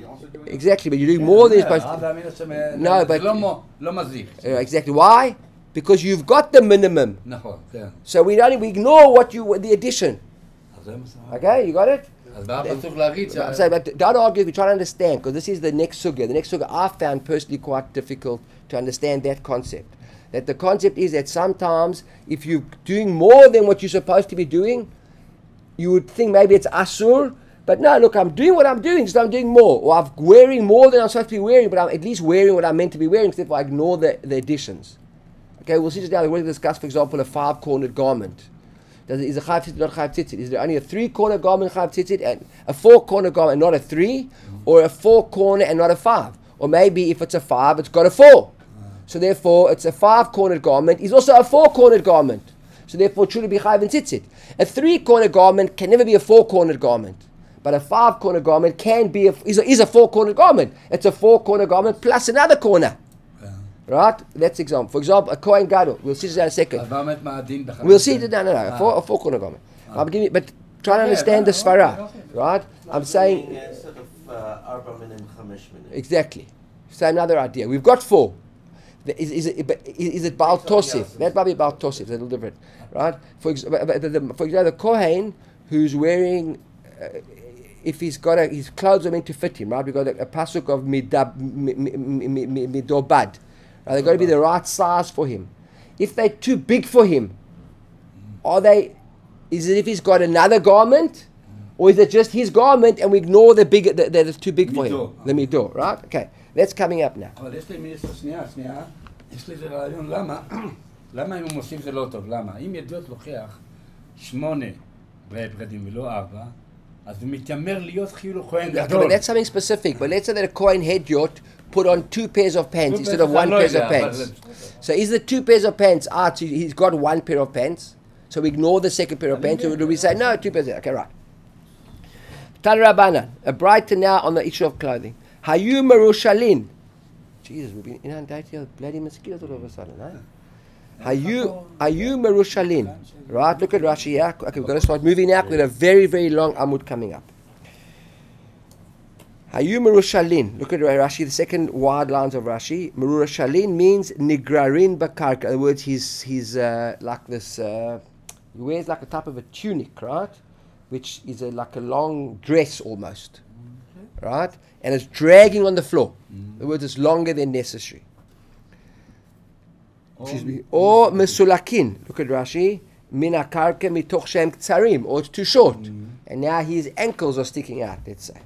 exactly, but you're doing more than you're supposed to. No, but exactly. Why? because you've got the minimum. נכון, כן. So we ignore the addition. אז זה מסוים. Okay, you got it? אז מה הפסוק להגיד? I'm saying, but don't argue if you try to understand, because this is the next sugya. The next sugya I found personally quite difficult to understand that concept. That the concept is that sometimes if you're doing more than what you're supposed to be doing, you would think maybe it's asur, but no, look, I'm doing what I'm doing, so I'm doing more. Or I'm wearing more than I'm supposed to be wearing, but I'm at least wearing what I'm meant to be wearing, except if I ignore the additions. Okay, we'll see this now. We're going to discuss, for example, a 5-cornered garment. Is a chayav tzitzit, not chayav tzitzit? Is there only a 3-corner garment chayav tzitzit, and a 4-corner garment and not a 3, or a 4-corner and not a 5? Or maybe if it's a 5, it's got a 4. So therefore, it's a 5-cornered garment. It's also a 4-cornered garment. So therefore, it should be chayav and tzitzit. A 3-cornered garment can never be a 4-cornered garment. But a 5-cornered garment can be is a 4-cornered garment. It's a 4-cornered garment plus another corner. Right? That's example. For example, a Kohen Gadol. We'll see this in a second. We'll see it. No. A 4-corner garment. But try to understand the svara. Right? I'm saying. Exactly. Same other idea. We've got 4. Is it Baal Tosif? That might be Baal Tosif. It's a little different. Right? For example, the Kohen who's wearing. If he's got his clothes are meant to fit him, right? We've got a pasuk of midobad. Right? They've got to be the right size for him. If they're too big for him, is it if he's got another garment? Or is it just his garment and we ignore the big that is too big for him? The mido, right? Okay, that's coming up now. אבל יש לי שנייה. יש לי איזה רעיון, למה אם הוא מוסיף זה לא טוב? למה? אם ידיעות לוקח 8 בגדים ולא 4, אז הוא מתיימר להיות כאילו כהן גדול. That's something specific, but let's say that a Kohen hedyot put on 2 pairs of pants instead of 1 pair of pants. So is the 2 pairs of pants, so he's got 1 pair of pants, so we ignore the second pair of pants, or do we say, no, 2 pairs, okay, right. Tan Rabbanan, a brighter now on the issue of clothing. Hayu Merushalin. Jesus, we've been inundated with bloody mosquitoes all of a sudden, huh? Hayu Merushalin. Right, look at Rashi here. Okay, we've got to start moving now. We've got a very, very long Amud coming up. Hayu Merushalin. Look at Rashi, the second wide lines of Rashi. Merushalin means Nigrarin Bakarka. In other words, he's like this, he wears like a type of a tunic, right? Which is like a long dress almost. Right? And it's dragging on the floor. In other words, it's longer than necessary. Or mesulakin. Look at Rashi. Min akarka mitoch shem ktsarim. Or it's too short. And now his ankles are sticking out, let's say.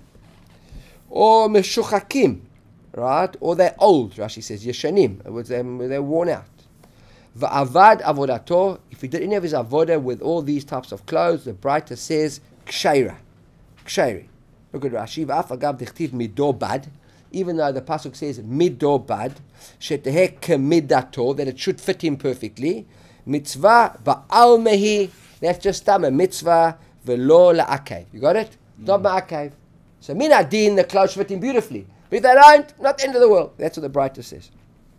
Or meshuchakim. Right? Or they're old, Rashi says. Yeshanim. In other words, they're worn out. Va'avad avodato. If he did any of his avodah with all these types of clothes, the brighter says kshaira. Kshairi. Look at Rashi. Va'af agav dichtiv midobad. Even though the pasuk says midobad, shetehek midato, that it should fit him perfectly. Mitzvah ba'al mehi, that's just a mitzvah velo la'akev. You got it? Not ma'akev. So min adin, the clothes fit him beautifully. But if they don't, not the end of the world. That's what the brighter says.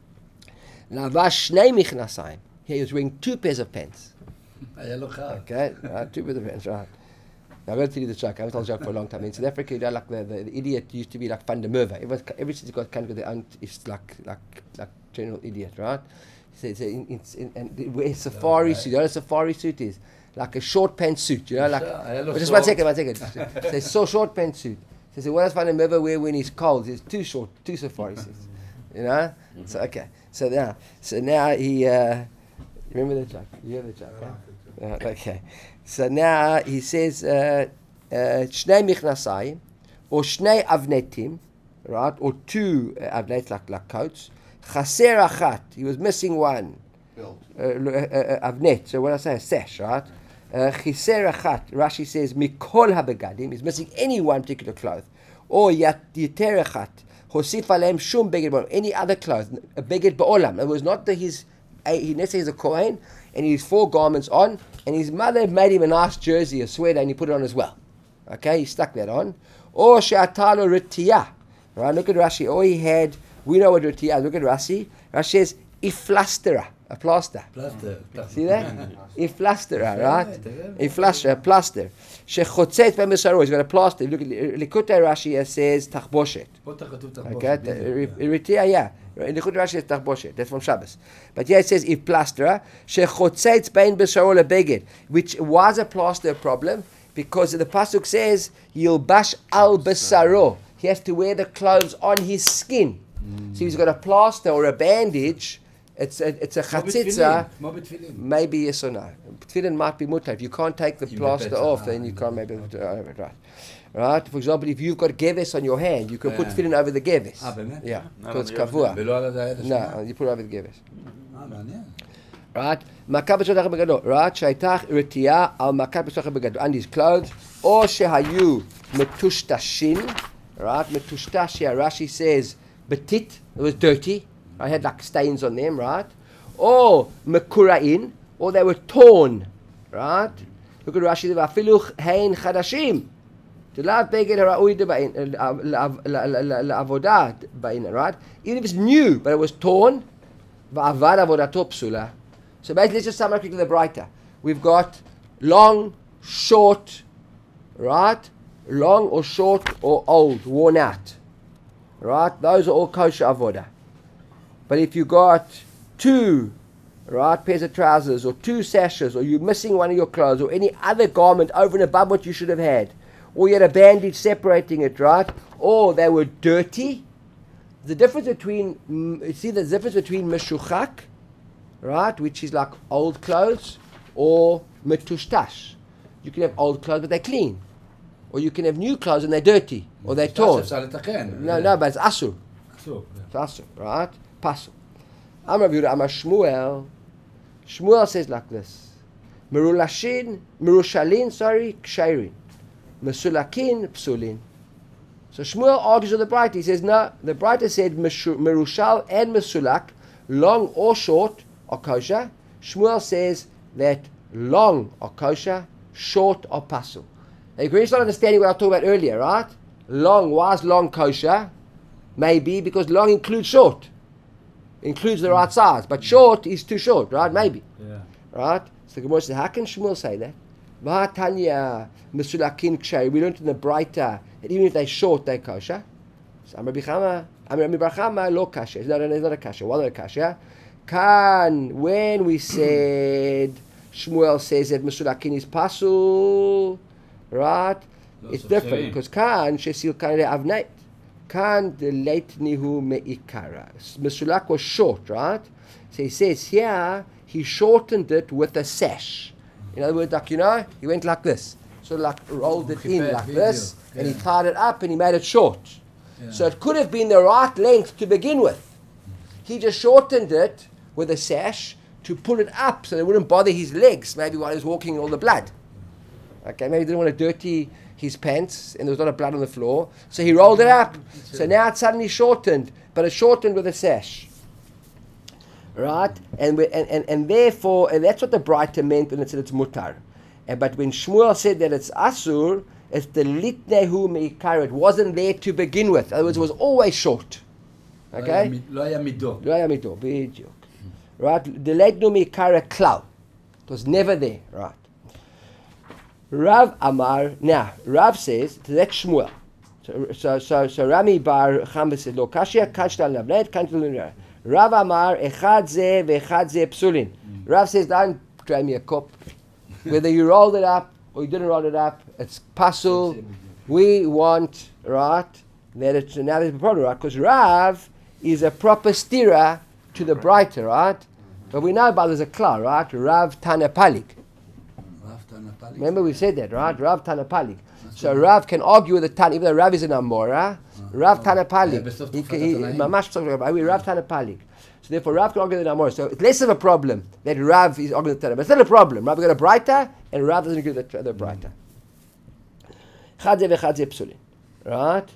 Lavash shnei michnasayim. Here he was wearing 2 pairs of pants. Okay, 2 pairs of pants, right. Now, I'm going to tell you the joke. I haven't told the joke for a long time. In South Africa, you know, like the idiot used to be like Van der Merwe. Every since he got kind of their own, it's like general idiot, right? So and they wear a safari suit. You know what a safari suit is? Like a short pants suit, you know, like. Just one second. So short pants suit. So what does Van der Merwe wear when he's cold? It's 2 safari suits, you know. So okay. So now he. Remember the joke? You hear the joke? Huh? Okay. So now he says, Shnei Michnasayim, or Shnei Avnetim, right, or 2 Avnet, like coats. Chaser Achat, he was missing 1. Avnet, so what I say, a sash, right? Chaser Achat, Rashi says, Mikol HaBegadim, he's missing any one particular cloth. Or Yater Achat, Hosif Aleim Shum Beged Ba'olam, any other cloth, a Beged Ba'olam. It was not that he necessarily is a Kohen, and he has 4 garments on, and his mother made him a nice jersey, a sweater, and he put it on as well. Okay, he stuck that on. Or she'atalo ritiyah. Right, look at Rashi. Or he had, we know what ritiyah is. Look at Rashi. Rashi says, iflastera. A plaster. פלסטר. See that? Iflastera, right? Iflastera, a plaster. Shechotzet b'mesaro. He's got a plaster. Look at Likutei Rashi says tachboshet. פה אתה כתוב תחבושת. Okay, Ritia, yeah. In the Likutei Rashi it's tachboshet. That's from Shabbos. But here it says iflastera. Shechotzet bein besaro lebeged, which was a plaster problem because the pasuk says yilbash al besaro. He has to wear the clothes on his skin. So he's got a plaster or a bandage. It's a chatzitza. כמו בתפילין. Maybe yes or no. Tefillin might be mutter. If you can't take the plaster off, then you can't maybe right. Right. For example, if you've got geves on your hand, you can put tefillin over the geves. באמת? Yeah, Not because it's on the kavua. ולא על היד השנייה? No, you put it over the geves. מעניין. Right. Makat b'shachar b'gadol. Right. Shaitach retiya al makat b'shachar b'gadol. On his clothes. Or shehayu metushtashin. Right. Metushtash. Rashi says betit. It was dirty. I had like stains on them, right? Or mekura'in, or they were torn, right? Look at Rashi, v'afiluch hein chadashim. T'lav beged hara'ui la'avodah ba'in, right? Even if it's new, but it was torn, v'avad avodato psula. So basically, let's just sum up quickly the brighter. We've got long, short, right? Long or short or old, worn out, right? Those are all kosher avodah. But if you got two, right, pairs of trousers or two sashes, or you're missing one of your clothes or any other garment over and above what you should have had, or you had a bandage separating it, right, or they were dirty, the difference between, see the difference between meshuchak, right, which is like old clothes, or metushtash. You can have old clothes but they're clean. Or you can have new clothes and they're dirty, or they're torn. אפשר לתקן. No, but it's asur. אסור. It's asur, right? Pasul. Amar Yehuda, Amar Shmuel. Shmuel says like this: Merushalin, kshirin, mesulakin, psulin. So Shmuel argues with the Braita. He says no. The Braita said merushal and mesulak, long or short, are kosher. Shmuel says that long are kosher, short are pasul. Now you can start understanding what I talked about earlier, right? Long, why is long kosher? Maybe because long includes short. Includes the right size, but short is too short, right? Maybe, Yeah. right? So the Gemara says, how can Shmuel say that? V'hatanya mesulakin kshay. We learned in the Braita that even if they're short, they're kosher. So Rabbi Barchama lo kasher. It's not a kasher. Why not a kasher? Kan, when we said Shmuel says that mesulakin is pasul, right? It's different because kan shesil kan avneit. Kan the late nihu meikara. Mesulak was short, right? So he says here he shortened it with a sash. In other words, like he went like this, sort of like rolled it in like this, and he tied it up and he made it short. Yeah. So it could have been the right length to begin with. He just shortened it with a sash to pull it up so it wouldn't bother his legs. Maybe while he was walking in all the blood. Okay, maybe he didn't want to dirty his pants, and there was a lot of blood on the floor, so he rolled it up. So now it's suddenly shortened, but it's shortened with a sash, right? And therefore, and that's what the Braita meant when it said it's mutar. But when Shmuel said that it's asur, it's the litnehu meikar. It wasn't there to begin with. In other words, it was always short. Okay? לא היה מידו. לא היה מידו, בדיוק. Right? The litnehu meikar klau. It was never there, right? Rav Amar, now Rav says that's Shmuel. So Rami Bar Chamba said lo kashya kanshtal navnet kanshtal. Rav Amar echad ze veechad ze psulin. Rav says don't try me a cup. Whether you rolled it up or you didn't roll it up, it's pasul. We want right that it's now there's a problem, right? Because Rav is a proper stira to the Braita, right? But we know about there's a kla, right? Rav Tana Palik. Remember we said that, right? Rav Tana Palik. So Rav can argue with the Tana, even though Rav is an Amora. Rav Tana Palik. Rav Tana Palik. So therefore Rav can argue with the Amora. So it's less of a problem that Rav is arguing with the Tana. But it's not a problem. Rav got a Braita and Rav doesn't agree with the Braita. Chadze v'chadze psulin. Right?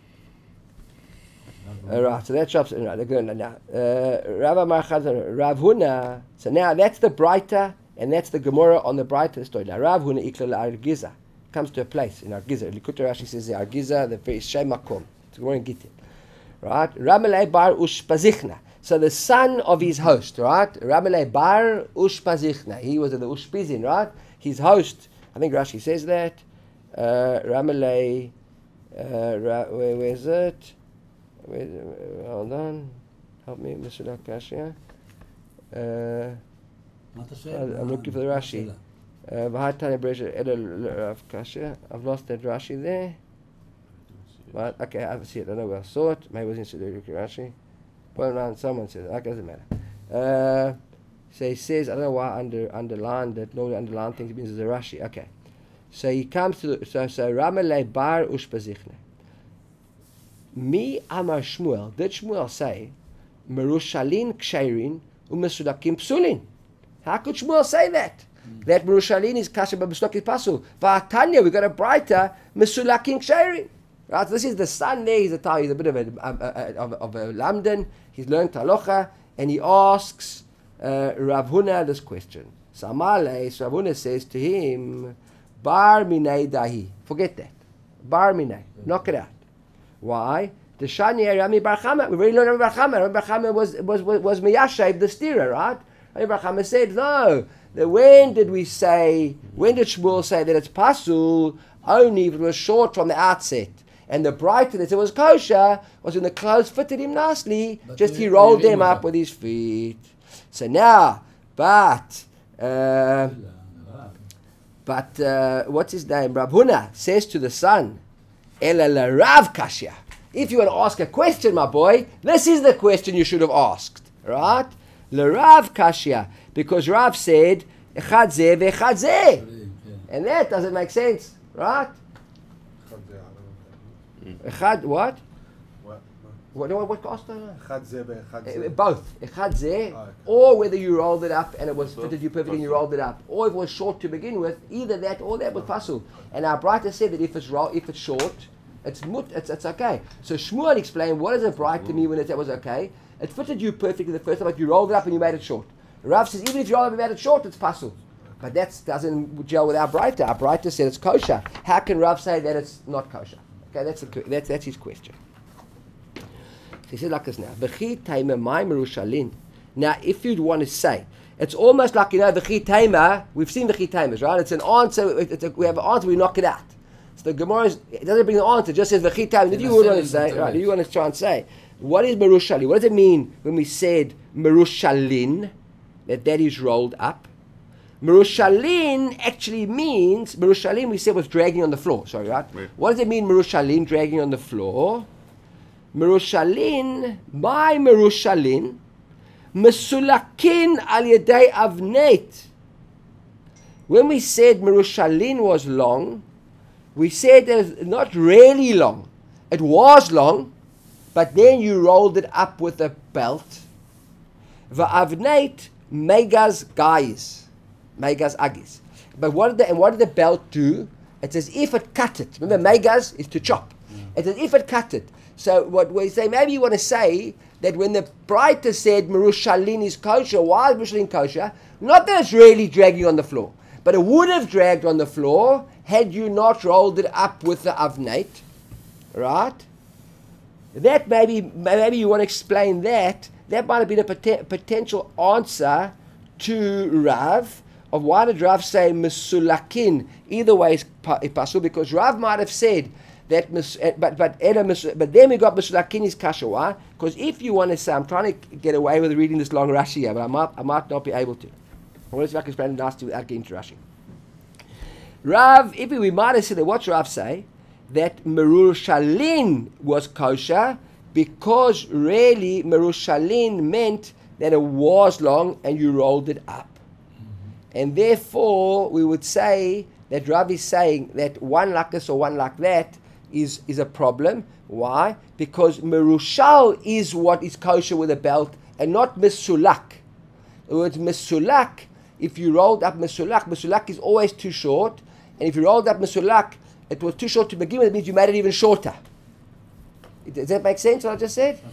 Right, so that's right. Now, Rav Amar Chadze, Rav Huna. So now that's the Braita. And that's the Gemara on the Braita story. Now, Rav Huna ikla Argiza comes to a place in Argiza. Likutei Rashi says the Argiza, the very Shem Makom. It's Gemara in Gittin. Right? Ramelei bar ushpazichna. So the son of his host, right? Ramelei bar Ushpazichna. He was the Ushpizin, right? His host, I think Rashi says that. Ramelei, where is it? Hold on. Help me, Mr. Dakashia. מה אתה שואל? I'm looking for the Rashi. I've lost that Rashi there. But okay, I see it. I know where I saw it. Maybe it was in Siddur Rashi. Point around, someone says it. That doesn't matter. So he says, I don't know why underlined that. Normally underlined things means there's a Rashi. Okay. So he comes to the, so Ramelei bar Ushpazichne. Mi Amar Shmuel. Did Shmuel say Merushalin Ksherin uMesudakim Psulin? How could Shmuel say that? That Merushalin is kasher but Mesudak is pasul. Va'atanya, we got a brighter Mesulakim Ksherin. Right, so this is the son there. He's a bit of a lamdan. He's learned halacha, and he asks Rav Huna this question. So Rav Huna says to him, Bar minay dahi. Forget that. Bar minay. Knock it out. Why? The Shani Rami Bar Chama. We already learned Rami Bar Chama. Rami Bar Chama was Miyashav, the steerer, right? Rami Bar Chama said, no. When did Shmuel say that it's pasul only if it was short from the outset? And the brighter that it was kosher was when the clothes fitted him nicely, but just he rolled them up with his feet. So now, but what's his name? Rav Huna says to the son, Ela Rav Kashya. If you want to ask a question, my boy, this is the question you should have asked, right? Rav Kashya, because Rav said Echad zeh ve'echad zeh, and that doesn't make sense, right? Echad what? What cost? Echad zeh ve'echad zeh. Both. Echad zeh, or whether you rolled it up and it was fitted you perfectly and you rolled it up, or if it was short to begin with, either that or that was pasul. And our brighter said that if it's short, it's okay. So Shmuel explained what does a bright to me when that was okay. It fitted you perfectly the first time, but you rolled it up and you made it short. Rav says even if you rolled it up and made it short, it's pasul. But that doesn't gel with our brighter. Our brighter said it's kosher. How can Rav say that it's not kosher? Okay, that's his question. So he says like this now. V'chi taima mai merushalin. Now, if you'd want to say, it's almost like, v'chi taima, we've seen v'chi taimas, right? It's an answer, we have an answer, we knock it out. So the Gemara, it doesn't bring the answer, it just says v'chi taima. Did you want to say, right, you want to try and say, what is merushalin? What does it mean when we said merushalin, that is rolled up? Merushalin actually means, Merushalin we said was dragging on the floor, sorry, right? What does it mean, Merushalin, dragging on the floor? Merushalin, my Merushalin, Mesulakin al yedei avneit. When we said Merushalin was long, we said that it's not really long. It was long, but then you rolled it up with a belt. Va'avneit megas guys. Megas agis. But what did the belt do? It's as if it cut it. Remember, megas is to chop. It's as if it cut it. So what we say, maybe you want to say that when the brighter said Merushalin is kosher, why is Merushalin kosher? Not that it's really dragging on the floor, but it would have dragged on the floor had you not rolled it up with the avnate, right? That maybe you want to explain that. That might have been a potential answer to Rav. Of why did Rav say Mesulakin? Either way is pasul, because Rav might have said that, but then we got Mesulakin is kasha. Why? Because if you want to say, I'm trying to get away with reading this long Rashi here, but I might not be able to. I want to see if I can explain it nicely without getting to Rashi. Rav, if we might have said that, what's Rav say? That Merushalin was kosher because really Merushalin meant that it was long and you rolled it up. And therefore, we would say that Rav is saying that one like this or one like that is a problem. Why? Because Merushal is what is kosher with a belt and not Mesulak. In other words, Mesulak, if you rolled up Mesulak is always too short. And if you rolled up Mesulak, it was too short to begin with, it means you made it even shorter. Does that make sense what I just said?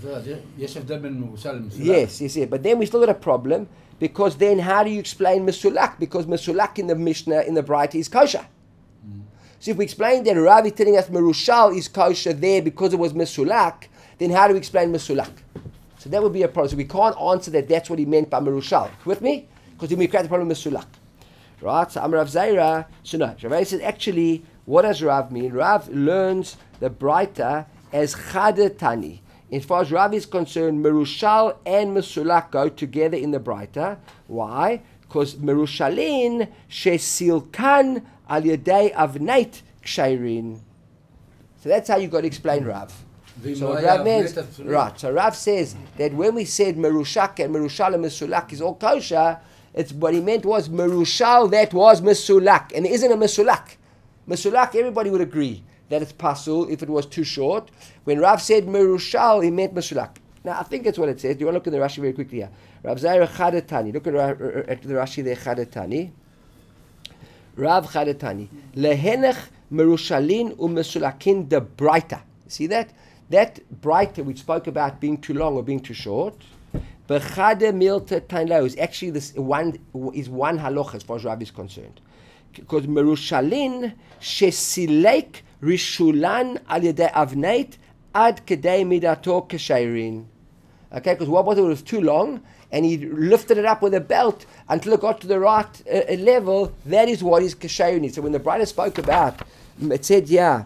Yes. But then we still got a problem. Because then how do you explain Mesulak? Because Mesulak in the Mishnah, in the Braita, is kosher. So if we explain that Rav is telling us Merushal is kosher there because it was Mesulak, then how do we explain Mesulak? So that would be a problem. So we can't answer that that's what he meant by Merushal. With me? Because then we create the problem with Sulak. Right? So Amar Rav Zaira, so no. Rav Zaira says, actually, what does Rav mean? Rav learns the Braita as Chadetani. As far as Rav is concerned, Merushal and Mesulak go together in the Braita. Why? Because Merushalin shesilkan al yedei avneit ksheirin. So that's how you got to explain Rav. So Rav means, right. So Rav says that when we said Merushak and Merushal and Mesulak is all kosher, it's what he meant was Merushal that was Mesulak, and there isn't a Mesulak. Mesulak, everybody would agree that it's pasul if it was too short. When Rav said Merushal, he meant Mesulak. Now I think that's what it says. Do you want to look at the Rashi very quickly here? Rav Zaira Chadetani. Look at the Rashi there, Chadetani. Rav Chadetani. Lehenech Merushalin u'Mesulakin de Braita. See that? That Braita we spoke about being too long or being too short. Bechade Milta Tanlo is actually this one halacha as far as Rav is concerned. Because Merushalin shesilek rishulan al yedei avneit ad kedei midato kesheirin. Okay, because what was it? It was too long, and he lifted it up with a belt until it got to the right level. That is what is kesheirin. So when the Braita spoke about, it said,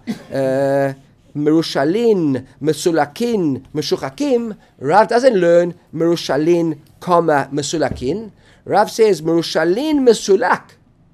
Merushalin, Mesulakin, Meshuchakim. Rav doesn't learn Merushalin, Mesulakin. Rav says Merushalin, Mesulak.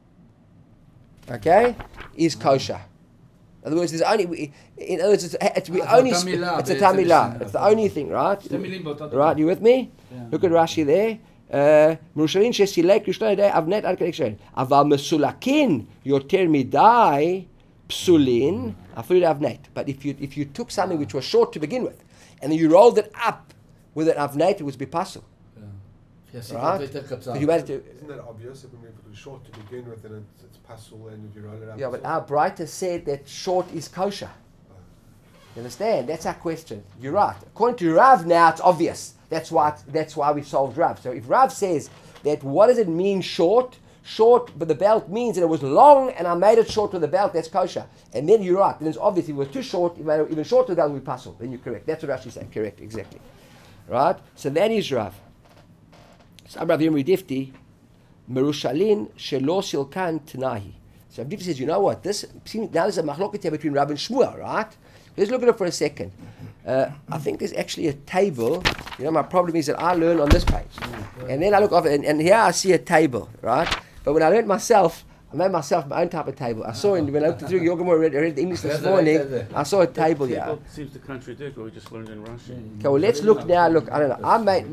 Okay, is kosher. In other words, it's a Tamilah. It's the only thing, right? Right, you with me? Yeah. Look at Rashi there. Merushalin shesilek Rishon Yedei Avnet Ad Kedei Ksheirin. Aval Mesulakin yoter midai psulin afil avnet. But if you took something which was short to begin with, and then you rolled it up with an avnet, it would be pasul. Right? Isn't that obvious? If it was short to begin with, then it's pasul, and if you roll it up. Yeah, but our Braita said that short is kosher. You understand? That's our question. You're right. According to Rav, now it's obvious. That's why we solved Rav. So if Rav says that, what does it mean short? Short, but the belt means that it was long, and I made it short with the belt. That's kosher. And then you're right. Then it's obvious if it was too short, if it even shorter, that would be pasul. Then you're correct. That's what Rashi said. Correct, exactly. Right. So that is Rav. So Rav Yirmi Difti, Merushalin shelo silkan tnahi. So Rav Difti says, you know what? Now there's a machloket here between Rav and Shmuel, right? Let's look at it for a second. I think there's actually a table. You know, my problem is that I learn on this page, and then I look off, and here I see a table, right? But when I learned myself, I made myself my own type of table. I saw when I looked through Your Gemara, read the English this morning, I saw a table here. Table seems to contradict what we just learned in Rashi. Okay, well, let's look now. Look, I don't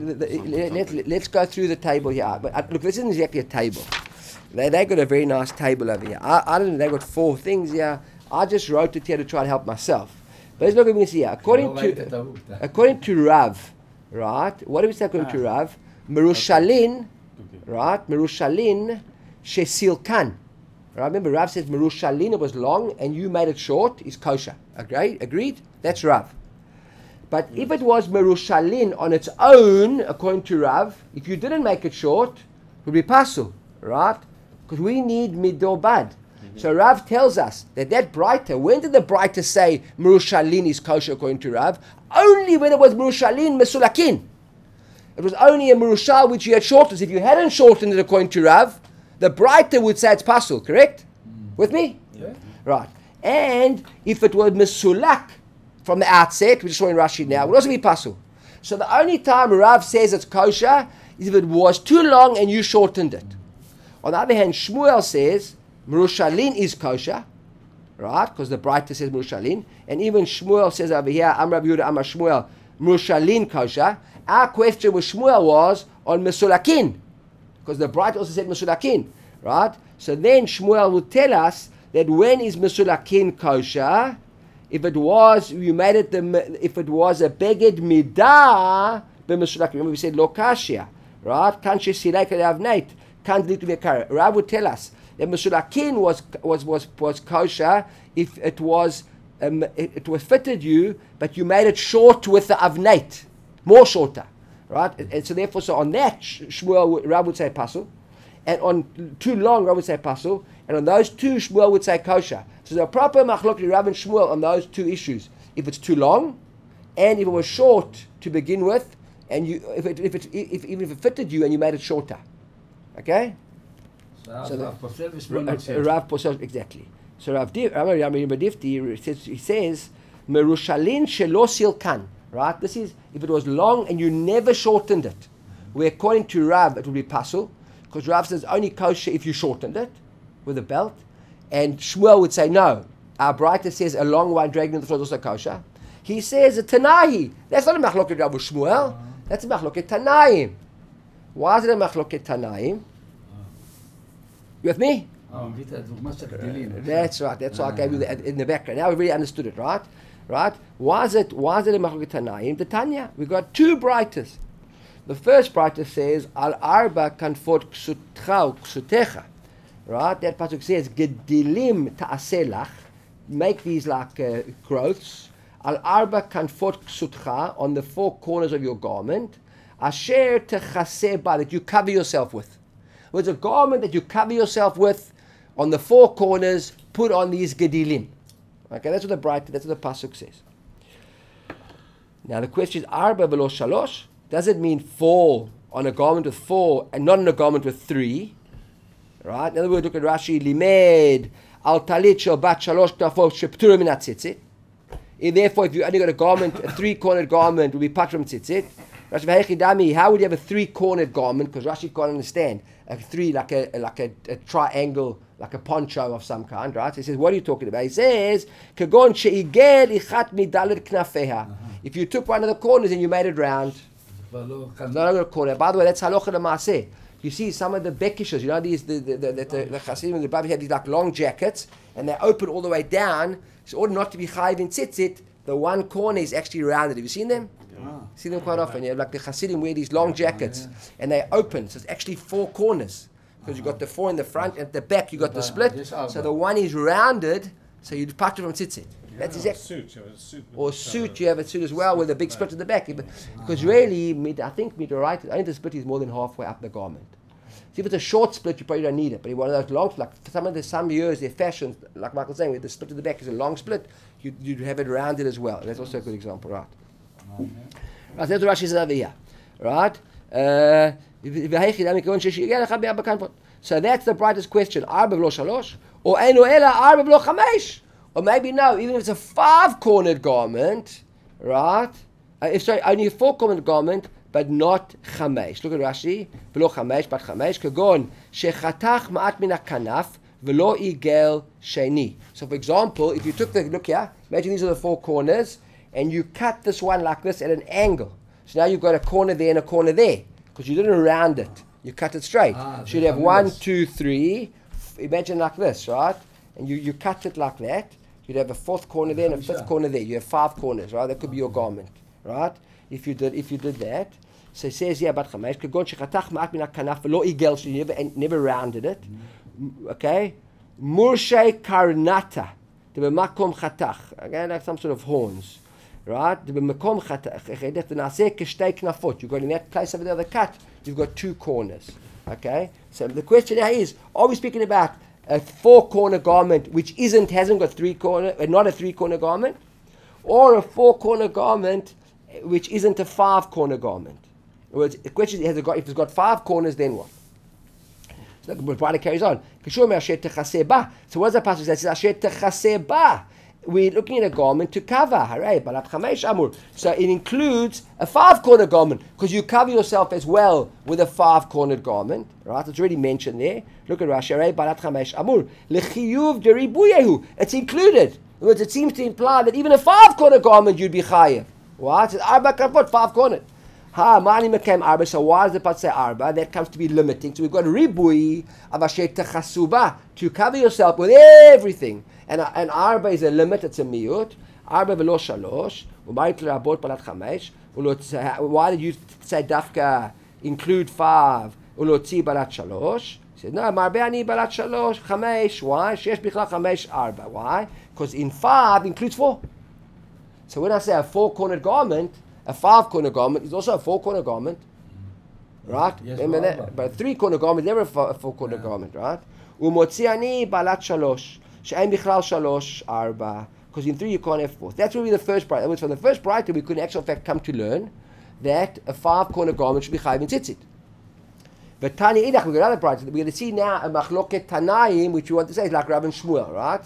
know. Let's go through the table here. But look, this isn't exactly a table. They got a very nice table over here. I don't know. They got 4 things here. I just wrote it here to try to help myself. But let's look at this here. According to Rav, right? What do we say according to Rav? Merushalin, right? Merushalin shesilkan. Right? Remember, Rav says Merushalin, it was long, and you made it short, is kosher. Okay? Agreed? That's Rav. But if it was Merushalin on its own, according to Rav, if you didn't make it short, it would be pasul, right? Because we need midobad. So Rav tells us that Braita, when did the Braita say Merushalin is kosher according to Rav? Only when it was Merushalin Mesulakin. It was only a Merushal which you had shortened. If you hadn't shortened it according to Rav, the Braita would say it's pasul, correct? With me? Yeah. Right. And if it was Mesulak from the outset, we just saw in Rashi now, it would also be pasul. So the only time Rav says it's kosher is if it was too long and you shortened it. On the other hand, Shmuel says Merushalin is kosher, right? Because the Braita says Merushalin, and even Shmuel says over here, Amar Yehuda, Amar Shmuel, Merushalin kosher. Our question with Shmuel was on Mesulakin, because the Braita also said Mesulakin, right? So then Shmuel would tell us that when is Mesulakin kosher? If it was, you made it if it was a beged midah b'Mesulakin. Remember we said lo kashia, right? Kan shesilek avneit, can't lead to be a kara. Rav would tell us that Mesulakin was kosher if it was fitted you, but you made it short with the avneit, more shorter, right? And so therefore, on that Rav would say pasul, and on too long Rav would say pasul, and on those 2 Shmuel would say kosher. So the proper machlok Rav and Shmuel on those 2 issues. If it's too long, and if it was short to begin with, and you, even if it fitted you and you made it shorter, okay? So Rav Posel ושמונה שש. Rav Posel, exactly. So Rav Difti, he says, Merushalin shelo silkan, right? This is, if it was long and you never shortened it, where according to Rav, it would be pasul, because Rav says only kosher if you shortened it with a belt, and Shmuel would say, no, our brighter says a long one dragging in the front is also kosher. He says a Tanahi. That's not a machloket Rav Shmuel. That's a machloket Tanaim. Why is it a machloket Tanaim? You with me? מביא את הדוגמה של הגדילים. That's right. That's why I gave you the, in the background. Now we really understood it, right? Right? Why is it a machloket Tanaim? The Tanya. We've got two brighters. The first brighter says al arba kanfot ksutcha ksutecha. Right? That pasuk says gedilim ta'aselach. Make these like growths. Al arba kanfot ksutcha, on the four corners of your garment. Asher techaseba, that you cover yourself with. With a garment that you cover yourself with, on the four corners, put on these gedilim. Okay, that's what the pasuk says. Now the question is, arba velo shalosh. Does it mean four on a garment with four and not on a garment with three? Right? In other words, look at Rashi. Limed al talit shel bat shalosh knafot sheptura min hatzitzit. Therefore, if you only got a garment, a three-cornered garment, will be patr from tzitzit. Rashi v'hechidami. How would you have a three-cornered garment? Because Rashi can't understand a three like a triangle, like a poncho of some kind, right? He says, what are you talking about? He says, kagon sheiged ichat midalet knafeha. If you took one of the corners and you made it round. It's not a corner. By the way, that's halacha l'maaseh. You see some of the bekishas, you know, these the Hasidim and the Babis have these like long jackets, and they open all the way down. So, in order not to be chayiv in tzitzit, the one corner is actually rounded. Have you seen them? Yeah. See them quite often. You have like the Hasidim wear these long jackets, and they open. So it's actually four corners, because you got the four in the front, and at the back you got the split. So the one is rounded, so you depart from tzitzit. That's exactly. Or suit, you have a suit as well with a big split at the back. Because really, I think midorite, only the split is more than halfway up the garment. See, if it's a short split, you probably don't need it. But if one of those long, like some years, their fashions, like Michael's saying, with the split at the back is a long split, you'd have it rounded as well. That's also a good example, right? Right, that's what Rashi says over here. Right? So that's the brightest question. Arba v'lo shalosh? Or einu ela arba v'lo chamesh? Or maybe no, even if it's a five-cornered garment, right? Only a four-cornered garment, but not chamesh. Look at Rashi. V'lo chamesh, but chamesh. Kagon shechatach ma'at min hakanaf v'lo igel sheni. So, for example, if you took look here, imagine these are the four corners, and you cut this one like this at an angle. So now you've got a corner there and a corner there, because you didn't round it. You cut it straight. So you'd have 1, 2, 3. Imagine like this, right? And you cut it like that. You'd have a fourth corner there and a fifth corner there. You have 5 corners, right? That could be your garment, right? If you did that. So it says here about chamesh, kagon shechatach ma'at min hakanaf v'lo igel, so you never rounded it. Okay? Murshay karnata, the b'makom chatach. Again, like some sort of horns, right? The b'makom chatach. You've got in that place over there, the cut. You've got 2 corners. Okay? So the question now is, are we speaking about a 4-corner garment which hasn't got 3 corner, not a 3-corner garment, or a 4-corner garment which isn't a 5-corner garment? In other words, the question is, if it's got 5 corners, then what? So the Bride carries on. So what does the passage say? It says asher techaseba. We're looking at a garment to cover. Hooray, balat chamesh amur. So it includes a 5-corner garment, because you cover yourself as well with a 5-cornered garment. Right? It's already mentioned there. Look at Rashi. Hooray, balat chamesh amur. Lechiyuv deribuyehu. It's included. In other words, it seems to imply that even a 5-corner garment you'd be chayav. What? It says arba kapot, 5-cornered. Mani became arba. So why does the part say arba? That comes to be limiting. So we've got ribui of asher techasuba, to cover yourself with everything. And arba is a limit, it's a miut. Arba v'lo shalosh. Umayit l'rabot balat chamesh. Why did you say dafka include 5? Ulotzi balat shalosh. He said, no, marbe ani balat shalosh, chamesh. Why? Shesh bichlal chamesh arba. Why? Because in 5 includes 4. So when I say a 4-cornered garment, a 5-corner garment is also a 4-corner garment. Right? Yes, Remember that? But a 3-corner garment is never a 4-corner garment, right? Umotzi ani balat shalosh. She'en bichlal shalosh arba. Because in 3 you can't have 4. That's really the first bright. From the first bright we could in actual fact come to learn that a 5-corner garment should be chayiv in tzitzit. But Tani Idach, we've got another bright. We're going to see now a machloket Tanaim, which we want to say is like Rav and Shmuel, right?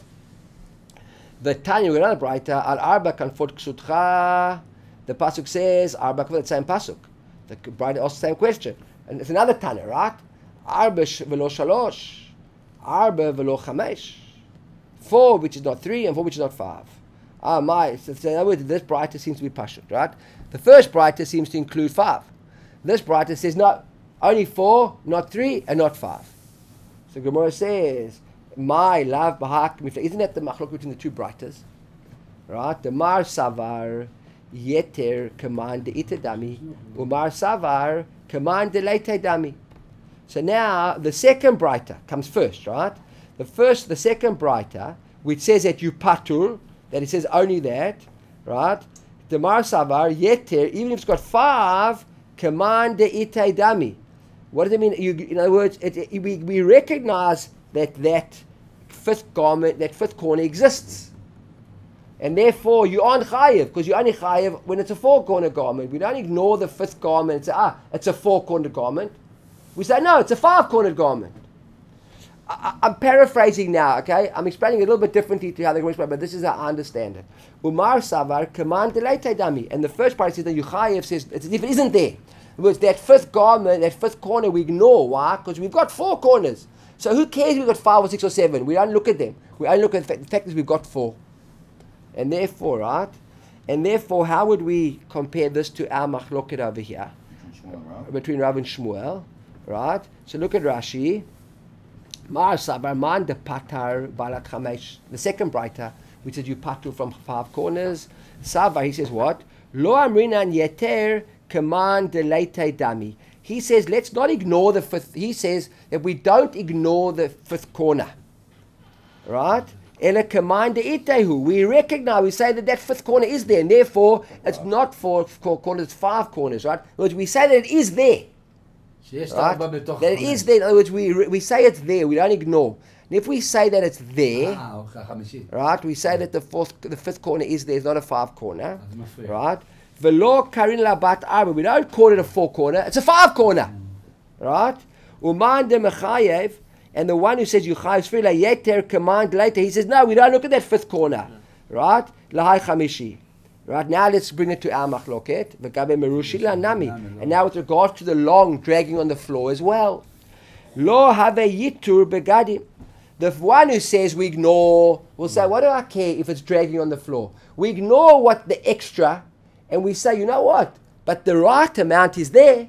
The Tani, we've got another bright. Al Arba Kanfot Ksutcha. The pasuk says Arba Kanfot, the same pasuk. The bright also same question, and it's another Tana, right? Arba velo shalosh, Arba velo chamesh. 4 which is not 3 and 4 which is not 5. So in other words, this brighter seems to be pashut, right? The first brighter seems to include 5. This brighter says no, only 4, not 3, and not 5. So Gemara says, my love bahak mifla. Isn't that the machlok between the two brighters? Right? The mar savar yeter command the itadami, umar savar command the dami. So now the second brighter comes first, right? The second brighter, which says that you patur, that it says only that, right? The mar savar yeter, even if it's got 5, command the dami. What does it mean? In other words, we recognize that fifth garment, that fifth corner exists. And therefore, you aren't chayiv, because you're only chayiv when it's a 4-corner garment. We don't ignore the 5th garment and say, it's a 4-corner garment. We say, no, it's a 5-corner garment. I'm paraphrasing now, okay? I'm explaining a little bit differently to how they're going to explain, but this is how I understand it. Umar savar command the dami. And the first part says that you chayiv says, it's as if it isn't there. Was that 5th garment, that 5th corner we ignore. Why? Because we've got 4 corners. So who cares if we've got 5 or 6 or 7? We don't look at them. We only look at the fact that we've got 4. And therefore, right? And therefore, how would we compare this to our machloket over here? Between Rav and Shmuel. Right? So look at Rashi. Mar sabar man de patar balat chamesh. The second brighter, which says you patur from 5 corners. Savar, he says what? Lo amrinan yeter command the leite dami. He says, let's not ignore the 5th. He says that we don't ignore the 5th corner. Right? Ela command the itehu. We recognize, we say that 5th corner is there, and therefore it's not 4 corners, it's 5 corners, right? In other words, we say that it is there. Right? That it is there. In other words, we say it's there, we don't ignore. And if we say that it's there, right, we say that the 5th corner is there, it's not a 5 corner, right? Velo karin labat arba. We don't call it a 4 corner, it's a 5 corner. Right? Uman de mechayev, and the one who says you chayev sfila yeter command later, he says, no, we don't look at that 5th corner. Right? Lahai chamishi. Right? Now let's bring it to our machloket. V'gabe merushila nami. And now with regard to the long dragging on the floor as well. Lo have yitur begadim. The one who says we ignore, will say, what do I care if it's dragging on the floor? We ignore what the extra, and we say, you know what? But the right amount is there.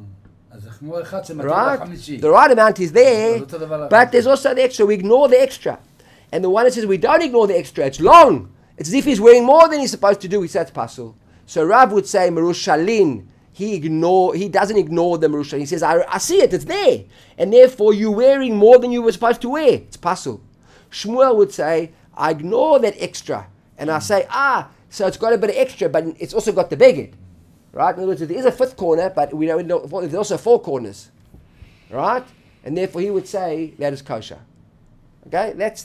Right? The right amount is there, but there's also the extra. We ignore the extra. And the one that says we don't ignore the extra, it's long. It's as if he's wearing more than he's supposed to do. He says pasul. So Rav would say merushalin. He doesn't ignore the merushalin. He says, I see it, it's there. And therefore you're wearing more than you were supposed to wear. It's pasul. Shmuel would say, I ignore that extra. And I say, so it's got a bit of extra, but it's also got the beged. Right? In other words, there is a 5th corner, but we don't know, there's also 4 corners. Right? And therefore he would say that is kosher. Okay? That's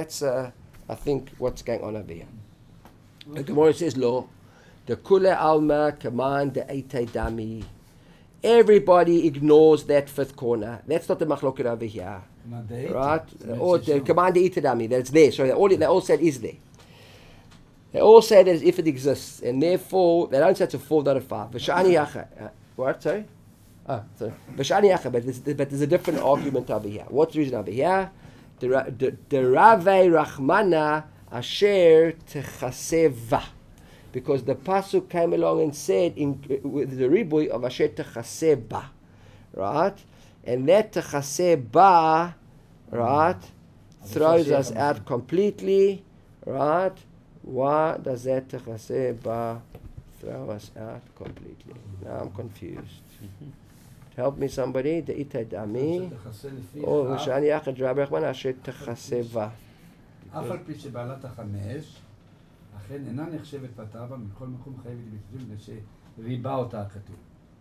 I think what's going on over here. The Gemara says, lo, the kule alma command the eite dami. Everybody ignores that 5th corner. That's not the machloket over here. Right? Or the command the eite dami, that it's there. So they all said is there. They all say that as if it exists, and therefore they don't say it's a 4, not a 5. V'shani yacha. What? Sorry? Sorry. V'shani yacha, but there's a different argument over here. What's the reason over here? The Ravei Rachmana Asher Techaseva. Because the Pasuk came along and said with the riboy of Asher Techaseba. Right? And that Techaseba, right, throws us out completely. Right? Why does that Techaseba throw us out completely? Now I'm confused. Help me somebody. The Itay Dami. או ושאני יחד רבי רחמן אשר תחסבה. אף על פי שבעלת 5, אכן אינה נחשבת פתאבה, מכל מקום חייבת ביטולים, וריבה אותה הכתוב.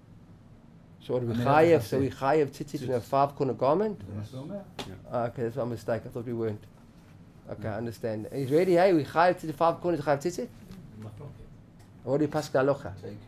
So we chayev tzitzit in a 5-corner garment? Okay, that's my mistake. I thought we weren't. Okay, I understand. He's ready, hey? We chayev tzitzit 5 corners, chayev tzitzit? What do you pass the halacha?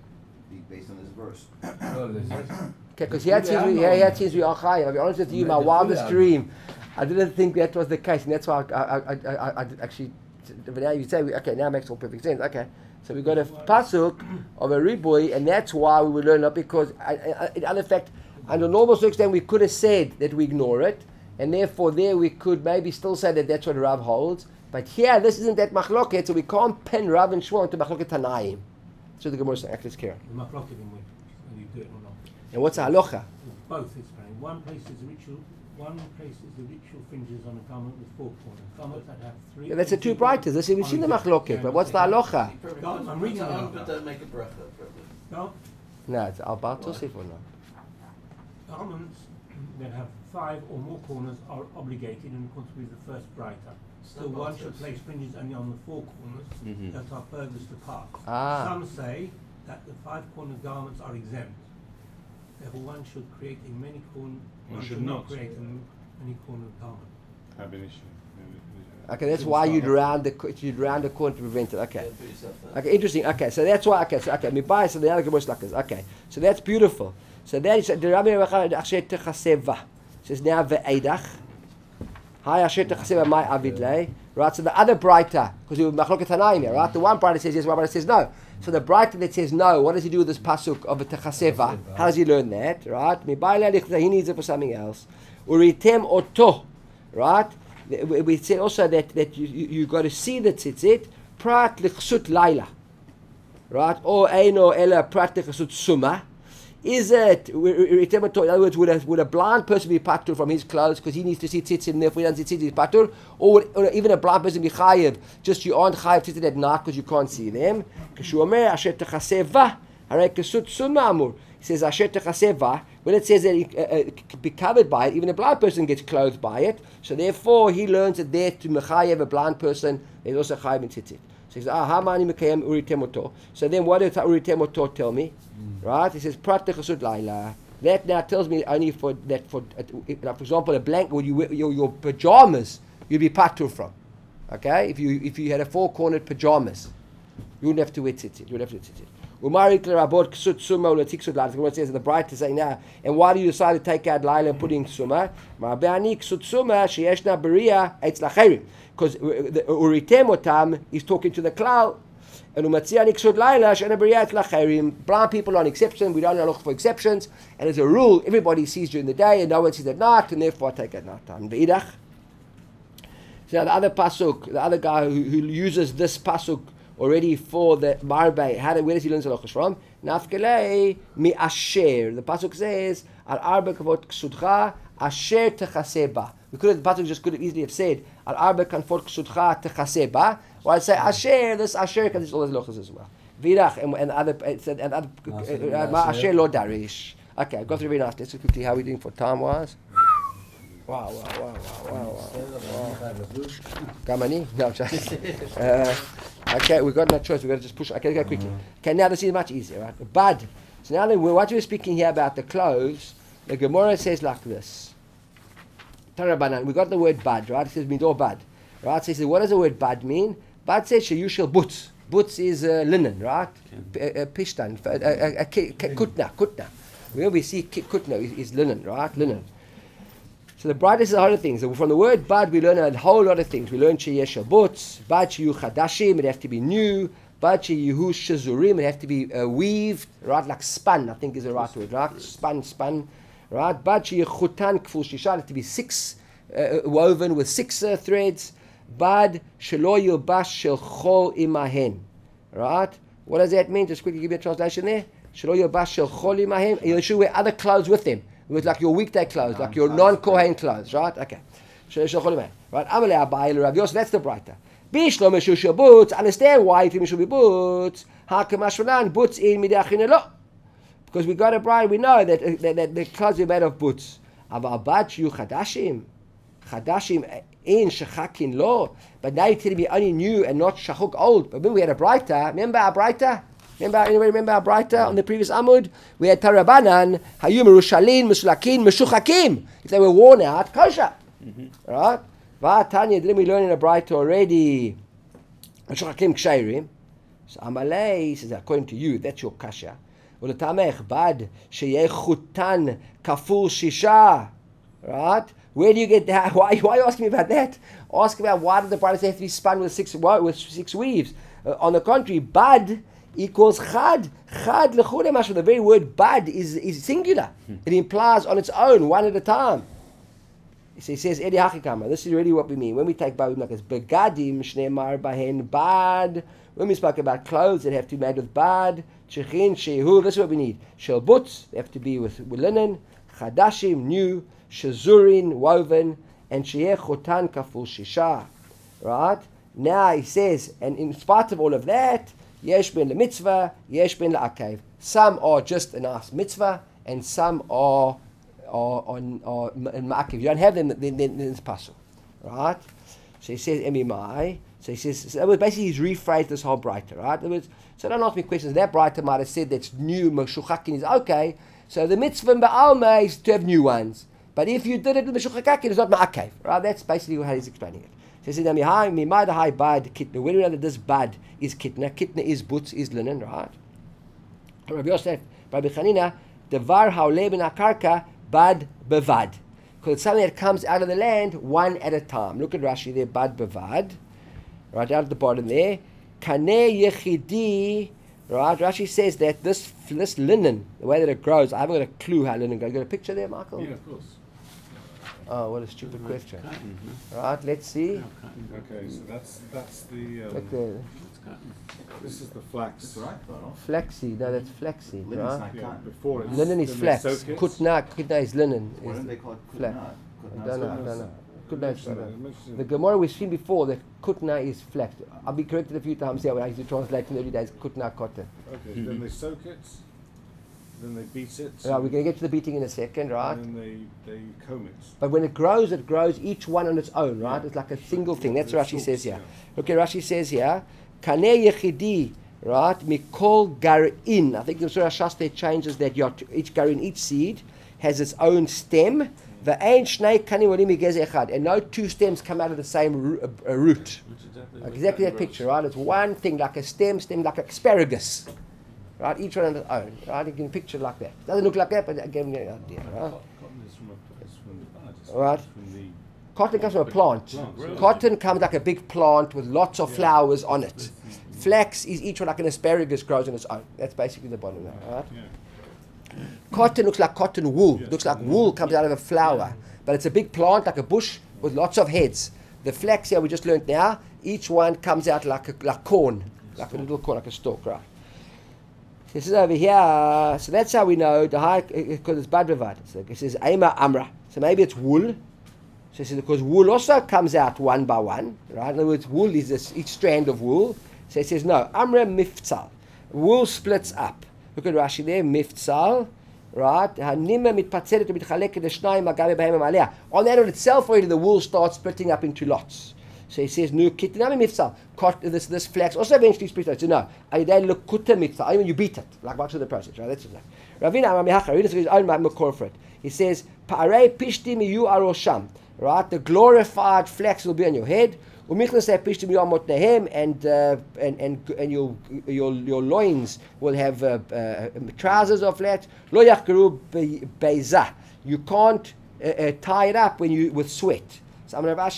be based on this verse. לא, זה- Okay, because here it seems we are chayim. I'll be honest with you, my wildest dream, I didn't think that was the case, and that's why I actually. But now you say, okay, now it makes all perfect sense. Okay, so we got a pasuk of a riboy, and that's why we would learn it because, in other fact, under normal circumstances, we could have said that we ignore it, and therefore there we could maybe still say that that's what Rav holds. But here, this isn't that machloket, so we can't pin Rav and Shmuel to machloket Tanaim. So the Gemara is saying, let's Karen. The machloket in which whether you do it or not. And what's the halacha? Both is fine. One place is the ritual fringes on a garment with 4 corners. Garments that have 3. Yeah, that's the two brighters. This is we've seen the machloket, but what's the halacha? I'm reading it now. But don't make a bracha. No, No, it's Albat Tosif or not? garments that have 5 or more corners are obligated in accordance with the first brighter. Still, one should place fringes only on the 4 corners that are furthest apart. Some say that the 5-cornered garments are exempt. Therefore, one should create a many-cornered. One should not create a many-cornered garment. Okay, that's why you'd round the corner to prevent it. Okay, okay, interesting. Okay, so that's why. Okay, so mi buy so the other Gemara is okay. So that's beautiful. So that is the Rabbi Achshet Chaseva. Says now ve'edach. Hi Achshet Chaseva my avidlei. Right. So the other brighter, because we machloket Tanaim here, right? The one brighter says yes, one brighter says no. So the brighter that says no, what does he do with this pasuk of a techaseva? How does he learn that? Right? He needs it for something else. Uritem oto. Right? We said also that you got to see the tzitzit prat lichsut laila. Right? Or eino ela prat lichsut suma. Is it, in other words, would a blind person be patur from his clothes because he needs to see tzitzit, and if we don't see tzitzit, he's patur? Or even a blind person be chayiv, just you aren't chayiv tzitzit at night because you can't see them? He says, asher techaseva, when it says that it can be covered by it, even a blind person gets clothed by it, so therefore he learns that there to mechayev a blind person, there's also chayiv in tzitzit. So he says, hamani mekayem uritemoto. So then what does uritemoto tell me? Right? He says, prat techasut laila. That now tells me only for example, a blanket, or your pajamas, you'd be patur from. Okay? If you had a 4-cornered pajamas, you wouldn't have to wear tzitzit. You would have to wear tzitzit. Umari klerabot ksut suma or tiksut laila. What it says in the bright to say now. And why do you decide to take out laila and put in suma? Ma'abani ksut suma sheyeshna beria eitz lacherim. Because uritem otam is talking to the cloud. And blind people are an exception. We don't look for exceptions. And as a rule, everybody sees during the day and no one sees at night, and therefore I take at night time. So now the other pasuk, the other guy who uses this pasuk already for the marbe, where does he learn halachos from? Nafkelei mi asher. The pasuk says, al arba kavot ksudcha asher techaseba. The pasuk just could have easily have said, al arba kanfot ksudcha techaseba. Or I'd say asher, this asher, because it's all the halachos as well. Virach and other asher lo darish. Okay, I've got to read after. Let's quickly how are we doing for time wise. Wow. Gamani? No, just. Okay, we've got no choice. We've got to just push. Okay, go quickly. Okay, now this is much easier, right? Bad. So now what we're speaking here about the clothes, the Gemara says like this. Tarabanan. We got the word bad, right? It says midor bad. Right? So he says, what does the word bad mean? Bad says sheyushel butz. Butz is linen, right? Pishtan. Kutna. Where we see kutna is linen, right? Linen. So the brightest is a lot of things. So from the word bad, we learn a whole lot of things. We learn sheyeshel butz. Bad sheyu chadashim. It have to be new. Bad sheyu shazurim. It have to be weaved, right? Like spun, I think is the right word, right? Spun. Right? Bad sheyu chutan kful shisha. It have to be 6 woven with 6 threads. Bad shelo yilbash shel chol imahen. Right? What does that mean? Just quickly give you a translation there. Shelo yilbash shel chol imahen. You should wear other clothes with them. With like your weekday clothes, like your non-kohen clothes, right? Okay. Shelo shel chol imahen. Right? Amalei abayil Rav Yosef. That's the brighter. Bishlo meshusha boots. Understand why if you should be boots. Hakemashvanan boots in midachin elo. Because we got a bride, we know that the clothes are made of boots. Aval bad sheyu chadashim. Chadashim in shechakin lo, but now you're telling me only new and not shachuk old. But when we had a brighter, remember our brighter? Anybody remember our brighter on the previous Amud? We had Tarabanan, Hayu Merushalin, Mesulakin, Meshuchakim. If they were worn out, kosher. Right? Tanya, didn't we learn in a brighter already? Meshuchakim Kshairim. So Amalei says, according to you, that's your kasha. ולתמך בד שיהיה חוטן כפול 6. Right? Where do you get that? Why are you asking me about that? Ask about why did the bridle have to be spun with six weaves? On the contrary, bad equals chad. Chad lechule mashma. The very word bad is singular. It implies on its own, one at a time. So he says, Edi Hachikama. This is really what we mean. When we take bad, we like as begadim shneimar bahen bad. When we spoke about clothes that have to be made with bad, chechin shehu. This is what we need. Shel butz, they have to be with linen. Chadashim, new. Shazurin, woven, and Sheyeh Chotan Kaful Shisha. Right? Now he says, and in spite of all of that, Yesh ben the mitzvah, Yesh ben la akev. Some are just a nice mitzvah, and some are ma'akev. You don't have them, then it's pasul. Right? So he says, Emimai. So he says, so basically he's rephrased this whole brighter, right? So don't ask me questions. That brighter might have said that's new, Meshuchakin is okay. So the mitzvah in Ba'alma is to have new ones. But if you did it with Meshuchakin, it's not ma'akev. Right? That's basically how he's explaining it. So he says, Mimai the high bad kitna. When we know that this bad is kitna, kitna is butz, is linen, right? Rabbi Yosef, Rabbi Chanina, devar haoleh ben akarka bad bevad. Because it's something that comes out of the land one at a time. Look at Rashi there, bad bevad. Right out at the bottom there. Kaneh yechidi. Right, Rashi says that this linen, the way that it grows, I haven't got a clue how linen grows. You got a picture there, Michael? Yeah, of course. Oh, what a stupid question. Right, let's see. Okay, so that's the. Look there. This is the flax. That's right, Ronald. Flaxy, no, that's flaxy, Linen's right? not Yeah, cotton. before it's Linen is then they flax. soak it. Kutna is linen. Why don't they call it flax. kutnat? I don't know. Kutna is Mention flax. it, mention it. The Gemara we've seen before that kutna is flax. I'll be corrected a few times here when I used to translate in the early days, kutna cotton. Okay, then they soak it, then they beat it, Right, we're going to get to the beating in a second, right? and then they comb it. But when it grows each one on its own, right? It's like a single thing. That's what Rashi says here. Look at Rashi says here, Kaneh yechidi, right? Mikol garin. I think the Surah Shasta changes that each garin, each seed, has its own stem. And no two stems come out of the same root. Exactly that picture, right? It's one thing, like a stem like asparagus. Right? Each one on its own. Right? You can picture it like that. Doesn't look like that, but I gave you an idea. Right? Cotton is from the bud. It's Right. From the Cotton comes from a plant. Plant. Cotton comes like a big plant with lots of flowers on it. Flax is each one like an asparagus grows on its own. That's basically the bottom line, right? yeah. Cotton looks like cotton wool. Yeah. Looks like wool comes out of a flower. But it's a big plant like a bush with lots of heads. The flax here we just learned now, each one comes out like corn. Like a little corn, like a stalk, right? This is over here. So that's how we know the high, because it's bad bevad. So it says Aima Amra. So maybe it's wool. So it says because wool also comes out one by one, right? In other words, wool is each strand of wool. So it says no, Amra Miftzal. Wool splits up. Look at Rashi there, Miftzal, right? Hanima mitpatzelet u'mitchaleket l'shnayim agabe b'hem amaleh. On that on itself already the wool starts splitting up into lots. So he says, no, kitnami miftzal. This flax also eventually splits up. So no, ayidei l'kuta miftzal. I mean, you beat it, like much of the process, right? That's it. Ravina Amar Mihacha, read his own makor for it. He says, Pa'arei pishtim yu arosham. Right? The glorified flax will be on your head. Umichlas pishtim yu amotnehem, and your loins will have trousers of flax. Lo yachkeru beizah. You can't tie it up with sweat. So that's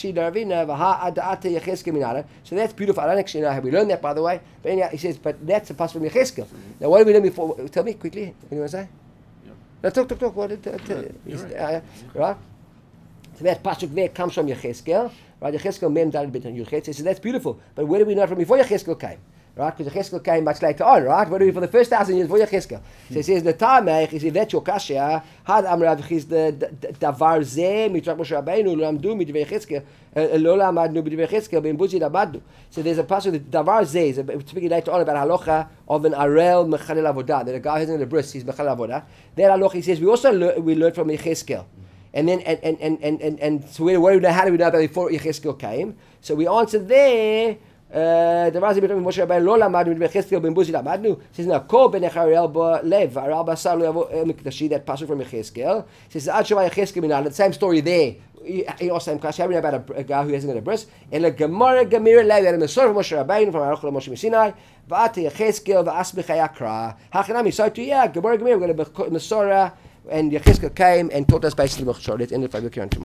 beautiful. I don't actually know how we learned that, by the way. But anyhow, he says, but that's a passage from Yecheskel. Now, what did we learn before? Tell me quickly. What do you want to say? No, talk. What right? So that pasuk there comes from Yecheskel. Right? Yecheskel mem daled bit on Yechet. He says that's beautiful. But where do we know from before Yecheskel came? Right? Because Yecheskel came much later on, right? What do we for the first 1,000 years before Yecheskel? So he says the Tamech, he says that's your kasha. Had Amrav is the davar zeh mitrak Moshe Rabbeinu lamdu midvei Yecheskel lo lamadnu midvei Yecheskel ben buzi labadu. So there's a passage that davar zeh. We're speaking later on about halacha of an arel mechalel avodah. That a guy who's in a bris, he's mechalel avodah. That halacha he says we also learned from Yecheskel. And then and so how do we know about before Yecheskel came? So we answered there דבר הזה פתאום משה רבנו לא למדנו, מדבר יחזקאל בן בוזי למדנו, says now, כל בן אחריאל בלב, והרעל בשר לא יבוא מקדשי, that passage from Yechezkel, says עד שמע יחזקאל מנהל, the same story there, he also in class, having about a guy who hasn't got a bris, אלא גמרא גמירא לב, had a מסורת from Moshe Rabbeinu, from Aruch למשה מסיני, ועתה יחזקאל ואס בחיי קרא, הכנמי, so to yeah, גמרא גמירא, we're going to be Mesorah, and Yechezkel came and taught us basically Mechshor. Let's end it 5 o'clock tomorrow.